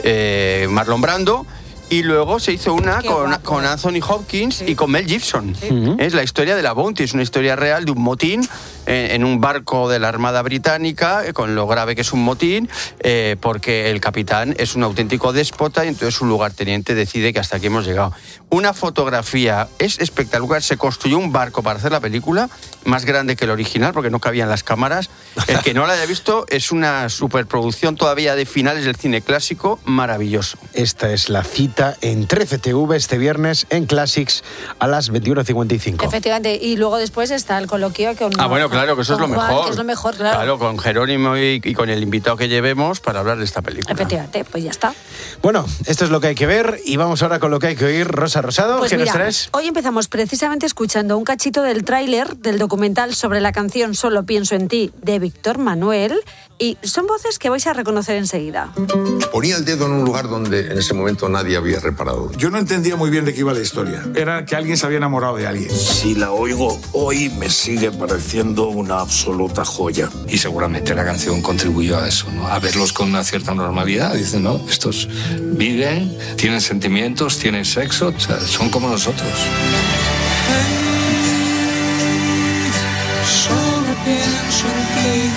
Marlon Brando. Y luego se hizo una con Anthony Hopkins y con Mel Gibson. Sí. Es la historia de la Bounty, es una historia real de un motín en un barco de la Armada Británica, con lo grave que es un motín, porque el capitán es un auténtico déspota y entonces un lugarteniente decide que hasta aquí hemos llegado. Una fotografía es espectacular, se construyó un barco para hacer la película, más grande que el original porque no cabían las cámaras. El que no la haya visto es una superproducción todavía de finales del cine clásico, maravilloso. Esta es la cita en 13TV este viernes en Classics a las 21:55. Efectivamente, y luego después está el coloquio con bueno, claro, que eso es lo Juan, mejor. Que es lo mejor, claro. Claro, con Jerónimo y con el invitado que llevemos para hablar de esta película. Efectivamente, pues ya está. Bueno, esto es lo que hay que ver y vamos ahora con lo que hay que oír. Rosa Rosado, pues ¿qué mira, nos traes? Hoy empezamos precisamente escuchando un cachito del tráiler del documental sobre la canción Solo pienso en ti de Víctor Manuel, y son voces que vais a reconocer enseguida. Ponía el dedo en un lugar donde en ese momento nadie había reparado. Yo no entendía muy bien de qué iba la historia. Era que alguien se había enamorado de alguien. Si la oigo hoy me sigue pareciendo una absoluta joya. Y seguramente la canción contribuyó a eso, ¿no? A verlos con una cierta normalidad. Dicen, no, estos viven, tienen sentimientos, tienen sexo, o sea, son como nosotros. Solo pienso en ti,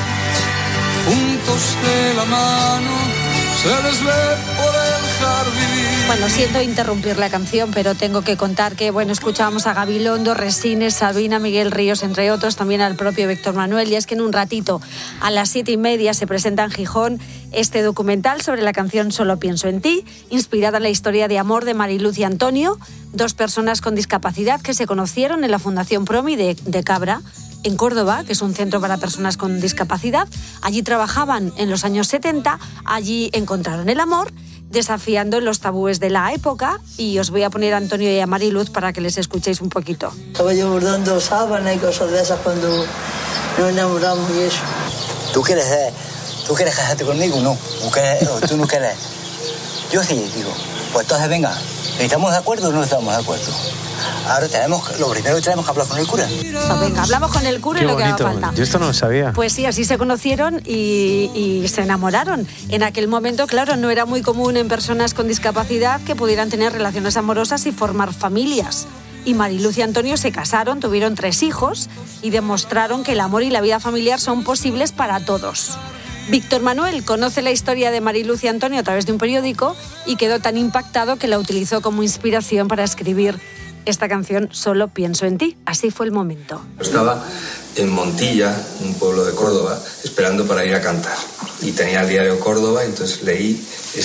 juntos de la mano, se les ve por el jardín. Bueno, siento interrumpir la canción, pero tengo que contar que, bueno, escuchábamos a Gabilondo, Resines, Sabina, Miguel Ríos, entre otros, también al propio Víctor Manuel, y es que en un ratito, a las 7:30, se presenta en Gijón este documental sobre la canción Solo pienso en ti, inspirada en la historia de amor de Mariluz y Antonio, 2 personas con discapacidad que se conocieron en la Fundación Promi de Cabra, en Córdoba, que es un centro para personas con discapacidad. Allí trabajaban en los años 70, allí encontraron el amor, desafiando los tabúes de la época, y os voy a poner a Antonio y a Mariluz para que les escuchéis un poquito. Estaba yo bordando sábana y cosas de esas cuando nos enamoramos y eso. ¿Tú quieres casarte conmigo? No. ¿O tú no quieres? Yo sí, digo. Pues entonces venga, ¿estamos de acuerdo o no estamos de acuerdo? Ahora lo primero que tenemos que hablar con el cura. Pues venga, hablamos con el cura. Qué y lo bonito. Que haga falta. Yo esto no lo sabía. Pues sí, así se conocieron y se enamoraron. En aquel momento, claro, no era muy común en personas con discapacidad que pudieran tener relaciones amorosas y formar familias. Y Mariluz y Antonio se casaron, tuvieron 3 hijos y demostraron que el amor y la vida familiar son posibles para todos. Víctor Manuel conoce la historia de Mariluz y Antonio a través de un periódico y quedó tan impactado que la utilizó como inspiración para escribir esta canción Solo pienso en ti. Así fue el momento. Estaba en Montilla, un pueblo de Córdoba, esperando para ir a cantar. Y tenía el diario Córdoba, y entonces leí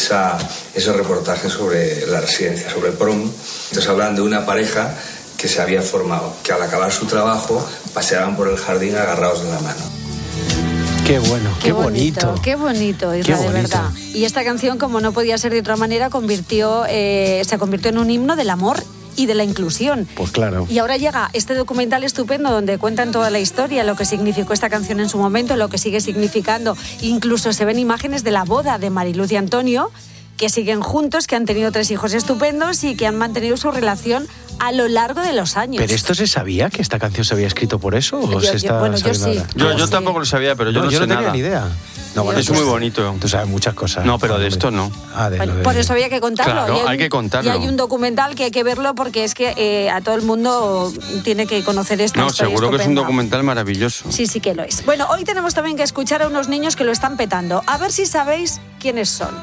ese reportaje sobre la residencia, sobre el prom. Entonces hablan de una pareja que se había formado, que al acabar su trabajo paseaban por el jardín agarrados de la mano. Qué bueno, qué bonito. Qué bonito, Isra, de verdad. Y esta canción, como no podía ser de otra manera, se convirtió en un himno del amor y de la inclusión. Pues claro. Y ahora llega este documental estupendo donde cuentan toda la historia, lo que significó esta canción en su momento, lo que sigue significando. Incluso se ven imágenes de la boda de Mariluz y Antonio, que siguen juntos, que han tenido 3 hijos estupendos y que han mantenido su relación a lo largo de los años. ¿Pero esto se sabía que esta canción se había escrito por eso? ¿O yo sí. Yo tampoco lo sabía, pero yo no sé tenía nada. ni idea. No, bueno, es muy bonito. Tú sabes muchas cosas. No, pero de esto no. Por eso había que contarlo. Claro, hay que contarlo. Y hay un documental que hay que verlo porque es que a todo el mundo tiene que conocer esto. No, seguro que es un documental maravilloso. Sí, sí que lo es. Bueno, hoy tenemos también que escuchar a unos niños que lo están petando. A ver si sabéis quiénes son.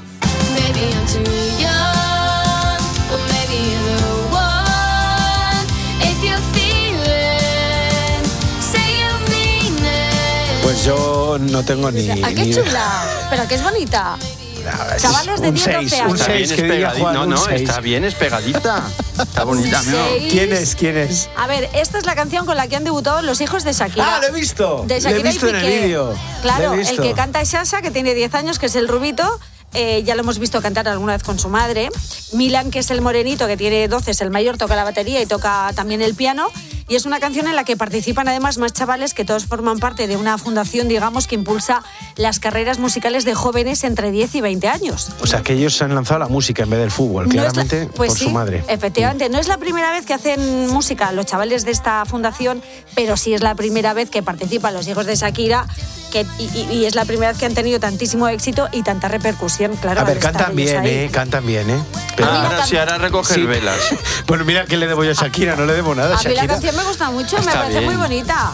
Pues yo no tengo ni... ¡Ah, qué chula! Pero que es bonita. Chavales de 10 12 años. Un 6, que diga Juan, está bien, es pegadita. Está bonita. ¿Quién es? A ver, esta es la canción con la que han debutado los hijos de Shakira. ¡Ah, lo he visto! De Shakira lo he visto y Piqué. En el vídeo. Claro, el que canta es Sasha, que tiene 10 años, que es el rubito. Ya lo hemos visto cantar alguna vez con su madre. Milan, que es el morenito, que tiene 12, es el mayor, toca la batería y toca también el piano. Y es una canción en la que participan además más chavales que todos forman parte de una fundación, digamos, que impulsa las carreras musicales de jóvenes entre 10 y 20 años. O sea, que ellos se han lanzado a la música en vez del fútbol, claramente pues por sí, su madre. Efectivamente, no es la primera vez que hacen música los chavales de esta fundación, pero sí es la primera vez que participan los hijos de Shakira, y es la primera vez que han tenido tantísimo éxito y tanta repercusión, claro. A ver, cantan bien, cantan bien, Pero ahora recoger velas. Bueno, mira que le debo yo a Shakira, no le debo nada a Shakira. Shakira. La canción me gusta mucho, me parece muy bonita.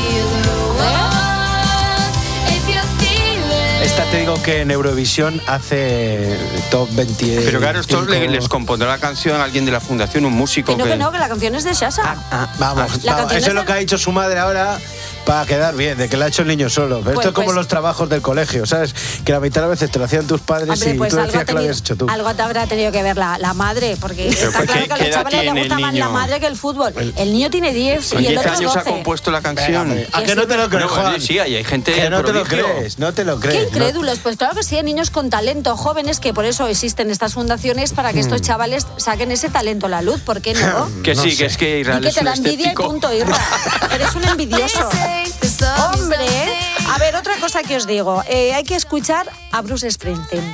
Esta te digo que en Eurovisión hace top 20. Pero claro, esto les compondrá la canción a alguien de la fundación, un músico. Que no, que la canción es de Sasha. Vamos, eso es lo que ha dicho su madre ahora para quedar bien, de que la ha hecho el niño solo. Pero esto es como los trabajos del colegio, ¿sabes? Que la mitad de las veces te lo hacían tus padres. Hombre, y pues tú decías que lo habías hecho tú. Algo te habrá tenido que ver la madre, porque está claro que a los chavales les gusta más la madre que el fútbol. El niño tiene 10 y el otro 12. 10 años ha compuesto la canción. ¿A que no te lo crees, Juan? Sí, hay gente que no te lo crees, no te lo crees. Qué incrédulos, pues claro que sí, hay niños con talento, jóvenes, que por eso existen estas fundaciones, para que estos chavales saquen ese talento a la luz, ¿por qué no? Que sí, que es que Israel es un escéptico. Y que te da envidia y punto, Irra. Eres un envidioso. Hombre, a ver, otra cosa que os digo, hay que escuchar a Bruce Springsteen.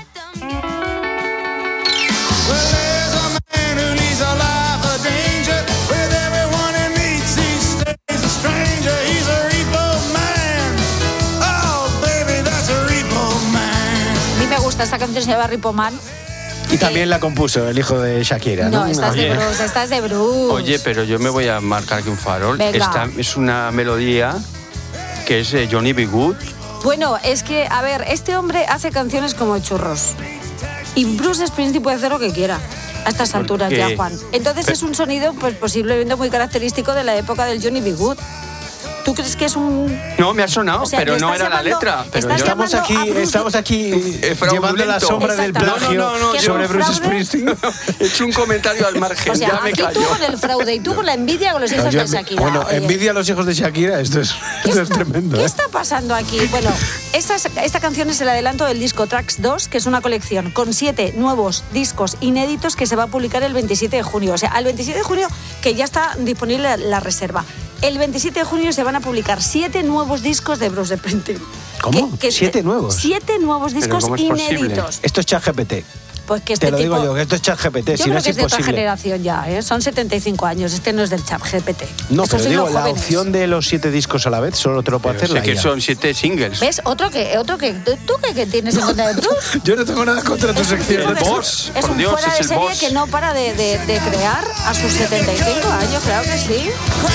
A mí me gusta, esta canción se llama Repo Man. Y también la compuso el hijo de Shakira, ¿no? No, esta es de Bruce. Oye, pero yo me voy a marcar aquí un farol. Venga. Esta es una melodía que es Johnny B. Good. Bueno, es que, a ver, este hombre hace canciones como churros. Y Bruce Springsteen puede hacer lo que quiera a estas alturas ya, Juan. Entonces es un sonido pues posiblemente muy característico de la época del Johnny B. Good. ¿Tú crees que es un...? No, me ha sonado, pero no era la letra. Pero estamos aquí llevando la sombra del plagio sobre Bruce Springsteen. He hecho un comentario al margen, o sea, ya me aquí callo. tú con el fraude y tú con la envidia con los hijos de Shakira. Bueno, envidia a los hijos de Shakira, esto es tremendo. ¿Qué está pasando aquí? Bueno, esta canción es el adelanto del disco Tracks 2, que es una colección con 7 nuevos discos inéditos que se va a publicar el 27 de junio. O sea, al 27 de junio que ya está disponible la reserva. El 27 de junio se van a publicar 7 nuevos discos de Bruce Springsteen. ¿Cómo? ¿7 nuevos? 7 nuevos discos inéditos. Esto es ChatGPT. Pues que te lo digo yo, que esto es ChatGPT, si no es imposible. Yo creo que es de otra generación ya, ¿eh? Son 75 años, este no es del ChatGPT. No, pero digo, la opción de los 7 discos a la vez solo te lo puede hacer la IA. Que son 7 singles. ¿Ves? ¿Tú qué tienes en contra de Bruce? Yo no tengo nada contra tu sección. Es un fuera de serie que no para de crear a sus 75 años, claro que sí.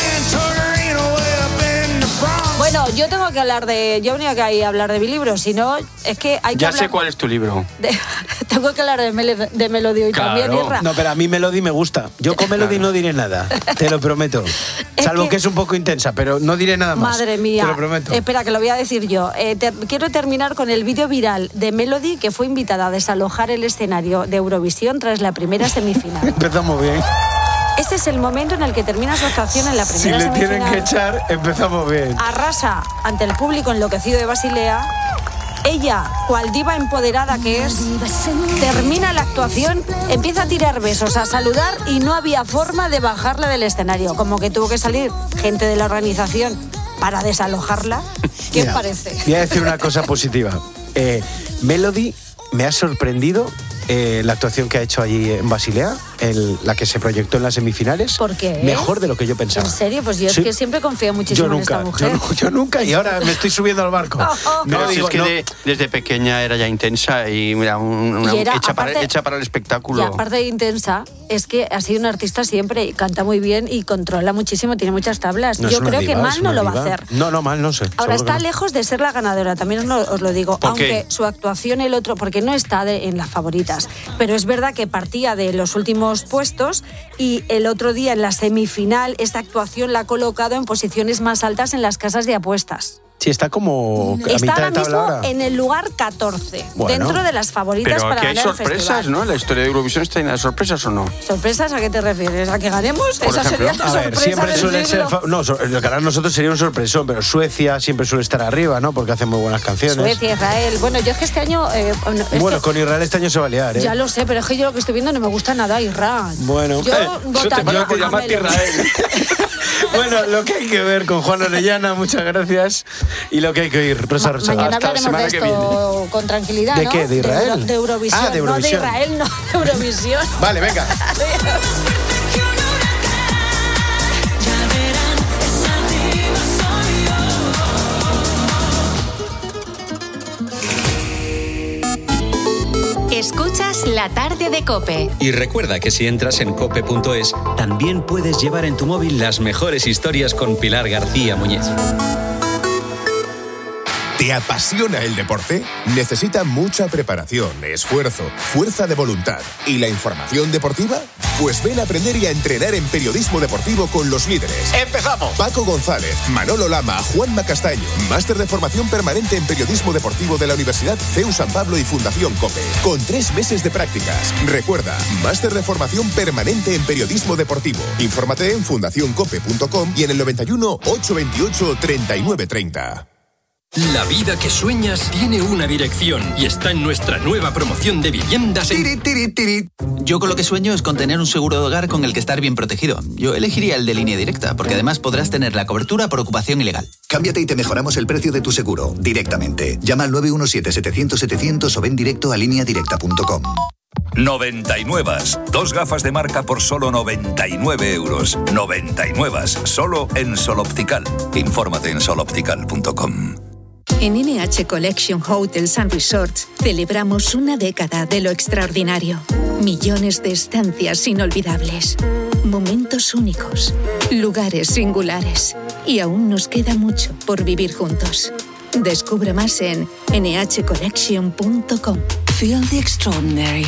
Bueno, yo tengo que hablar yo venía aquí a hablar de mi libro, si no, es que hay que Ya sé cuál es tu libro. Tengo que hablar de Melody hoy también, Irra. No, pero a mí Melody me gusta. Yo con Melody no diré nada, te lo prometo. Salvo que es un poco intensa, pero no diré nada más. Madre mía. Te lo prometo. Espera, que lo voy a decir yo. Quiero terminar con el vídeo viral de Melody, que fue invitada a desalojar el escenario de Eurovisión tras la primera semifinal. Empezamos bien. Este es el momento en el que termina su actuación en la primera semifinal. Si le tienen que echar, empezamos bien. Arrasa ante el público enloquecido de Basilea. Ella, cual diva empoderada que es, termina la actuación, empieza a tirar besos, a saludar y no había forma de bajarla del escenario. Como que tuvo que salir gente de la organización para desalojarla. ¿Qué os parece? Voy a decir una cosa positiva. Melody me ha sorprendido la actuación que ha hecho allí en Basilea. la que se proyectó en las semifinales. ¿Por qué? Mejor de lo que yo pensaba. ¿En serio? Pues yo es que siempre confío muchísimo en esta mujer. Yo nunca, y ahora me estoy subiendo al barco. Desde pequeña era ya intensa y mira, hecha para el espectáculo. Y aparte de intensa, es que ha sido una artista siempre, y canta muy bien y controla muchísimo, tiene muchas tablas. Yo creo que mal no lo va a hacer. No, mal no sé. Ahora está lejos de ser la ganadora, también os lo digo. Aunque su actuación porque no está en las favoritas. Pero es verdad que partía de los últimos puestos y el otro día en la semifinal esta actuación la ha colocado en posiciones más altas en las casas de apuestas. Sí, está como a está mitad ahora de tabla mismo ahora. En el lugar 14, dentro de las favoritas pero para ganar ganar el festival. Pero hay sorpresas, ¿no? ¿La historia de Eurovisión está llena de sorpresas o no? ¿Sorpresas a qué te refieres? ¿A que ganemos? Por Esa ejemplo, sería la sorpresa siempre del suele ser... siglo. No, el ganar nosotros sería un sorpresón, pero Suecia siempre suele estar arriba, ¿no? Porque hace muy buenas canciones. Suecia, Israel... Bueno, yo es que este año... Bueno, con Israel este año se va a liar, ¿eh? Ya lo sé, pero es que yo lo que estoy viendo no me gusta nada Israel. Bueno... Yo votaría por llamarte Israel. Bueno, lo que hay que ver con Juan Orellana, muchas gracias. Y lo que hay que oír, Rosa Rosa. Mañana hablaremos de esto con tranquilidad, ¿De ¿no? qué? ¿De Israel? De Eurovisión. Ah, de Eurovisión. No de Israel, no de Eurovisión. Vale, venga. Escuchas La Tarde de COPE. Y recuerda que si entras en cope.es, también puedes llevar en tu móvil las mejores historias con Pilar García Muñiz. ¿Te apasiona el deporte? Necesita mucha preparación, esfuerzo, fuerza de voluntad y la información deportiva. Pues ven a aprender y a entrenar en periodismo deportivo con los líderes. ¡Empezamos! Paco González, Manolo Lama, Juanma Castaño. Máster de formación permanente en periodismo deportivo de la Universidad CEU San Pablo y Fundación COPE. Con 3 meses de prácticas. Recuerda, máster de formación permanente en periodismo deportivo. Infórmate en fundacioncope.com y en el 91 828 3930. La vida que sueñas tiene una dirección y está en nuestra nueva promoción de viviendas en... Yo con lo que sueño es con tener un seguro de hogar con el que estar bien protegido. Yo elegiría el de Línea Directa, porque además podrás tener la cobertura por ocupación ilegal. Cámbiate y te mejoramos el precio de tu seguro, directamente. Llama al 917-700-700 o ven directo a lineadirecta.com. 99. 2 gafas de marca por solo 99 euros. 99. Solo en Sol Optical. Infórmate en soloptical.com. En NH Collection Hotels and Resorts celebramos una década de lo extraordinario. Millones de estancias inolvidables. Momentos únicos. Lugares singulares. Y aún nos queda mucho por vivir juntos. Descubre más en nhcollection.com. Feel the extraordinary.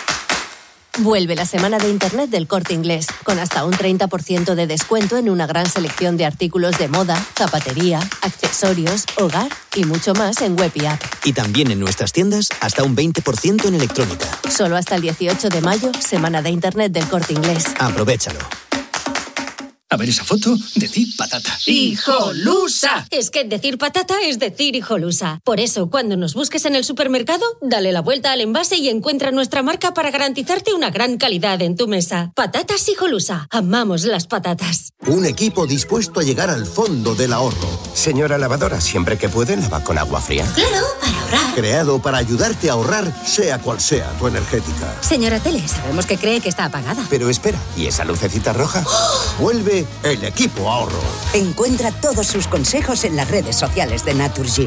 Vuelve la semana de Internet del Corte Inglés, con hasta un 30% de descuento en una gran selección de artículos de moda, zapatería, accesorios, hogar y mucho más en web y app. Y también en nuestras tiendas hasta un 20% en electrónica. Solo hasta el 18 de mayo, semana de Internet del Corte Inglés. Aprovéchalo. A ver esa foto, decir patata. ¡Hijolusa! Es que decir patata es decir hijolusa. Por eso, cuando nos busques en el supermercado, dale la vuelta al envase y encuentra nuestra marca para garantizarte una gran calidad en tu mesa. Patatas Hijolusa. Amamos las patatas. Un equipo dispuesto a llegar al fondo del ahorro. Señora lavadora, siempre que puede, lava con agua fría. Claro, para ahorrar. Creado para ayudarte a ahorrar, sea cual sea tu energética. Señora Tele, sabemos que cree que está apagada. Pero espera, ¿y esa lucecita roja? Vuelve el equipo ahorro. Encuentra todos sus consejos en las redes sociales de Naturgy.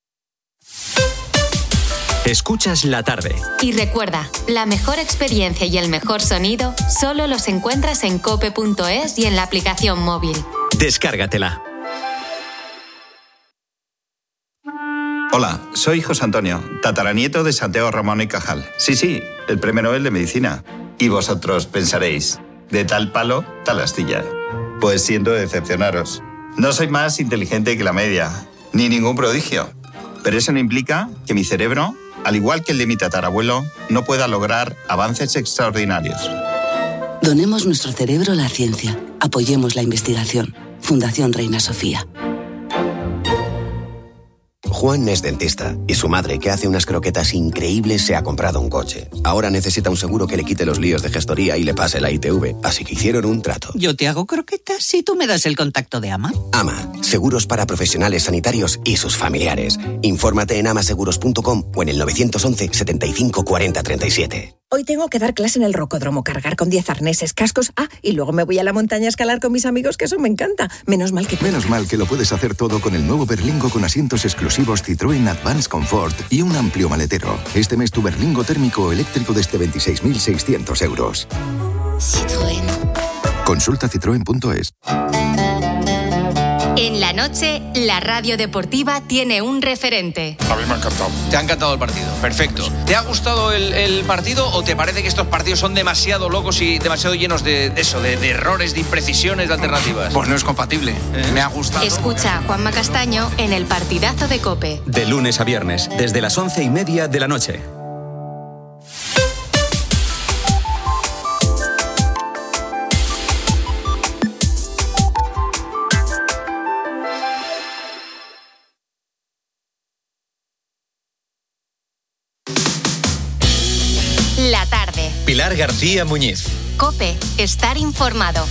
Escuchas La Tarde. Y recuerda, la mejor experiencia y el mejor sonido solo los encuentras en cope.es y en la aplicación móvil. Descárgatela. Hola, soy José Antonio, tataranieto de Santiago Ramón y Cajal. Sí, el Premio Nobel de Medicina. Y vosotros pensaréis, de tal palo, tal astilla. Pues siento decepcionaros. No soy más inteligente que la media, ni ningún prodigio. Pero eso no implica que mi cerebro, al igual que el de mi tatarabuelo, no pueda lograr avances extraordinarios. Donemos nuestro cerebro a la ciencia. Apoyemos la investigación. Fundación Reina Sofía. Juan es dentista y su madre, que hace unas croquetas increíbles, se ha comprado un coche. Ahora necesita un seguro que le quite los líos de gestoría y le pase la ITV, así que hicieron un trato. Yo te hago croquetas si tú me das el contacto de Ama. Ama, seguros para profesionales sanitarios y sus familiares. Infórmate en amaseguros.com o en el 911 75 40 37. Hoy tengo que dar clase en el rocódromo, cargar con 10 arneses, cascos. Y luego me voy a la montaña a escalar con mis amigos, que eso me encanta. Menos mal que lo puedes hacer todo con el nuevo Berlingo con asientos exclusivos Citroën Advance Comfort y un amplio maletero. Este mes tu Berlingo térmico o eléctrico desde 26.600 euros. Citroën. Consulta citroen.es. En la noche, la radio deportiva tiene un referente. A mí me ha encantado. Te ha encantado el partido, perfecto. ¿Te ha gustado el partido o te parece que estos partidos son demasiado locos y demasiado llenos de errores, de imprecisiones, de alternativas? Pues no es compatible. Me ha gustado. Escucha a Juanma Castaño en El Partidazo de COPE. De lunes a viernes, desde las 11:30 de la noche. La tarde. Pilar García Muñiz. COPE. Estar informado.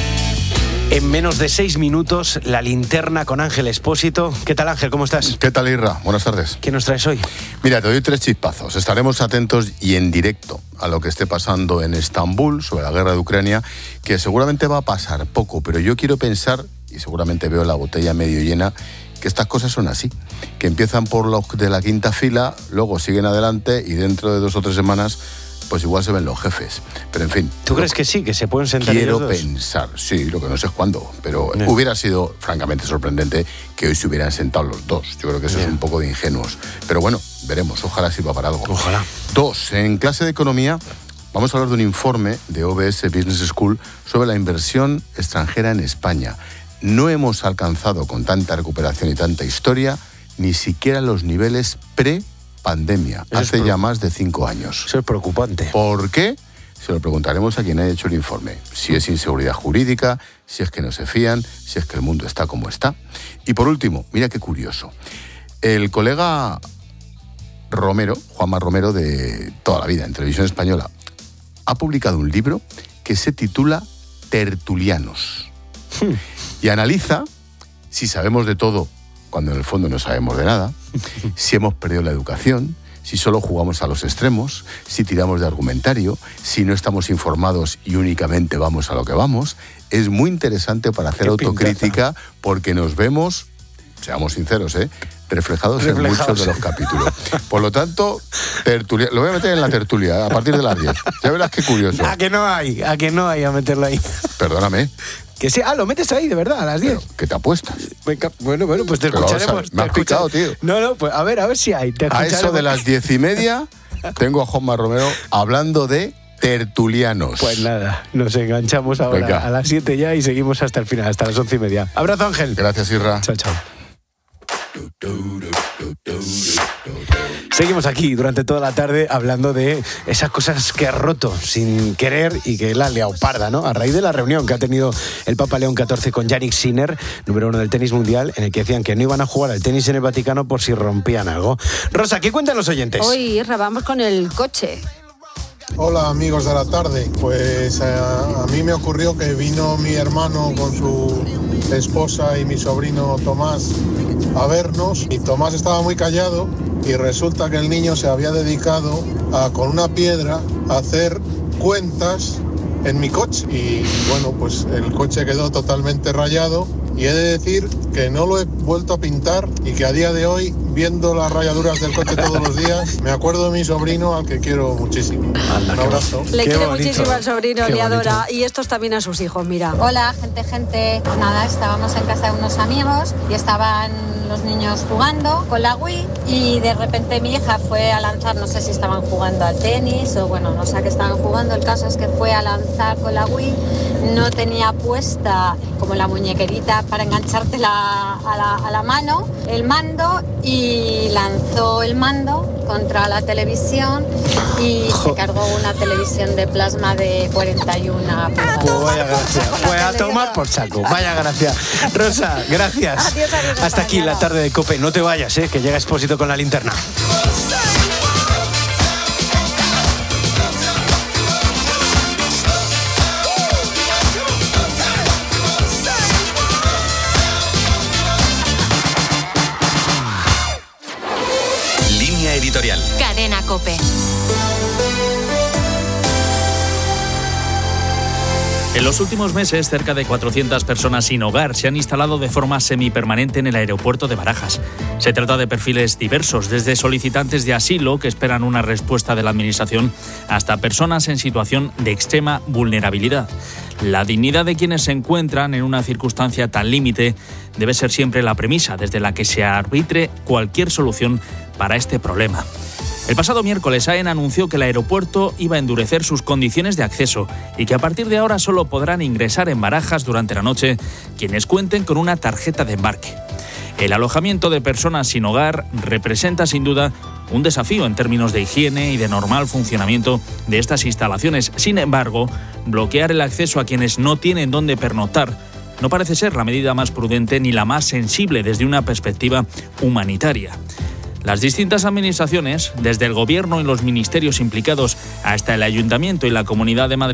En menos de 6 minutos, la linterna con Ángel Expósito. ¿Qué tal, Ángel? ¿Cómo estás? ¿Qué tal, Irra? Buenas tardes. ¿Qué nos traes hoy? Mira, te doy 3 chispazos. Estaremos atentos y en directo a lo que esté pasando en Estambul sobre la guerra de Ucrania, que seguramente va a pasar poco, pero yo quiero pensar, y seguramente veo la botella medio llena, que estas cosas son así, que empiezan por los de la quinta fila, luego siguen adelante y dentro de 2 o 3 semanas pues igual se ven los jefes. Pero en fin. ¿Tú crees que sí, que se pueden sentar ellos dos? Quiero pensar, sí, lo que no sé es cuándo, pero hubiera sido francamente sorprendente que hoy se hubieran sentado los dos. Yo creo que eso es un poco de ingenuos. Pero bueno, veremos, ojalá sirva para algo. Ojalá. 2, en clase de economía vamos a hablar de un informe de OBS Business School sobre la inversión extranjera en España. No hemos alcanzado con tanta recuperación y tanta historia ni siquiera los niveles pre-pandemia, hace ya más de 5 años. Eso es preocupante. ¿Por qué? Se lo preguntaremos a quien haya hecho el informe. Si es inseguridad jurídica, si es que no se fían, si es que el mundo está como está. Y por último, mira qué curioso. El colega Romero, Juanma Romero, de toda la vida en Televisión Española, ha publicado un libro que se titula Tertulianos. Y analiza si sabemos de todo cuando en el fondo no sabemos de nada, si hemos perdido la educación, si solo jugamos a los extremos, si tiramos de argumentario, si no estamos informados y únicamente vamos a lo que vamos. Es muy interesante para hacer autocrítica porque nos vemos, seamos sinceros, reflejados en muchos de los capítulos. Por lo tanto, lo voy a meter en la tertulia a partir de las 10. Ya verás qué curioso. ¿A que no hay a meterlo ahí? Perdóname. Que sí, lo metes ahí, de verdad, a las 10. ¿Qué te apuestas? Bueno, pues te escucharemos. Me has picado, tío. No, pues a ver si hay. A eso de las 10:30 tengo a Juanma Romero hablando de tertulianos. Pues nada, nos enganchamos ahora a las 7 ya y seguimos hasta el final, hasta las 11:30. Abrazo, Ángel. Gracias, Irra. Chao, chao. Seguimos aquí durante toda la tarde hablando de esas cosas que ha roto sin querer y que la ha liado parda, ¿no? A raíz de la reunión que ha tenido el Papa León XIV con Yannick Sinner, número 1 del tenis mundial, en el que decían que no iban a jugar al tenis en el Vaticano por si rompían algo. Rosa, ¿qué cuentan los oyentes? Hoy, Irra, vamos con el coche. Hola amigos de la tarde, pues a mí me ocurrió que vino mi hermano con su esposa y mi sobrino Tomás a vernos y Tomás estaba muy callado y resulta que el niño se había dedicado con una piedra a hacer cuentas en mi coche y bueno, pues el coche quedó totalmente rayado y he de decir que no lo he vuelto a pintar y que a día de hoy, viendo las rayaduras del coche todos los días, me acuerdo de mi sobrino al que quiero muchísimo. Un abrazo. Le quiere muchísimo al sobrino, le adora y estos también a sus hijos, mira. Hola, gente. Nada, estábamos en casa de unos amigos y estaban los niños jugando con la Wii y de repente mi hija fue a lanzar, no sé si estaban jugando al tenis o bueno, no sé a qué estaban jugando, el caso es que fue a lanzar con la Wii, no tenía puesta como la muñequerita para enganchártela a la mano, el mando, y lanzó el mando contra la televisión y se cargó una televisión de plasma de 41 pulgadas. Pues vaya gracia, pues a tomar por saco, vaya gracia. Rosa, gracias. Adiós, hasta aquí la tarde de COPE, no te vayas, que llega Expósito con la linterna. Línea editorial. Cadena COPE. En los últimos meses, cerca de 400 personas sin hogar se han instalado de forma semipermanente en el aeropuerto de Barajas. Se trata de perfiles diversos, desde solicitantes de asilo que esperan una respuesta de la Administración hasta personas en situación de extrema vulnerabilidad. La dignidad de quienes se encuentran en una circunstancia tan límite debe ser siempre la premisa desde la que se arbitre cualquier solución para este problema. El pasado miércoles, AENA anunció que el aeropuerto iba a endurecer sus condiciones de acceso y que a partir de ahora solo podrán ingresar en Barajas durante la noche quienes cuenten con una tarjeta de embarque. El alojamiento de personas sin hogar representa sin duda un desafío en términos de higiene y de normal funcionamiento de estas instalaciones. Sin embargo, bloquear el acceso a quienes no tienen dónde pernoctar no parece ser la medida más prudente ni la más sensible desde una perspectiva humanitaria. Las distintas administraciones, desde el Gobierno y los ministerios implicados hasta el Ayuntamiento y la Comunidad de Madrid,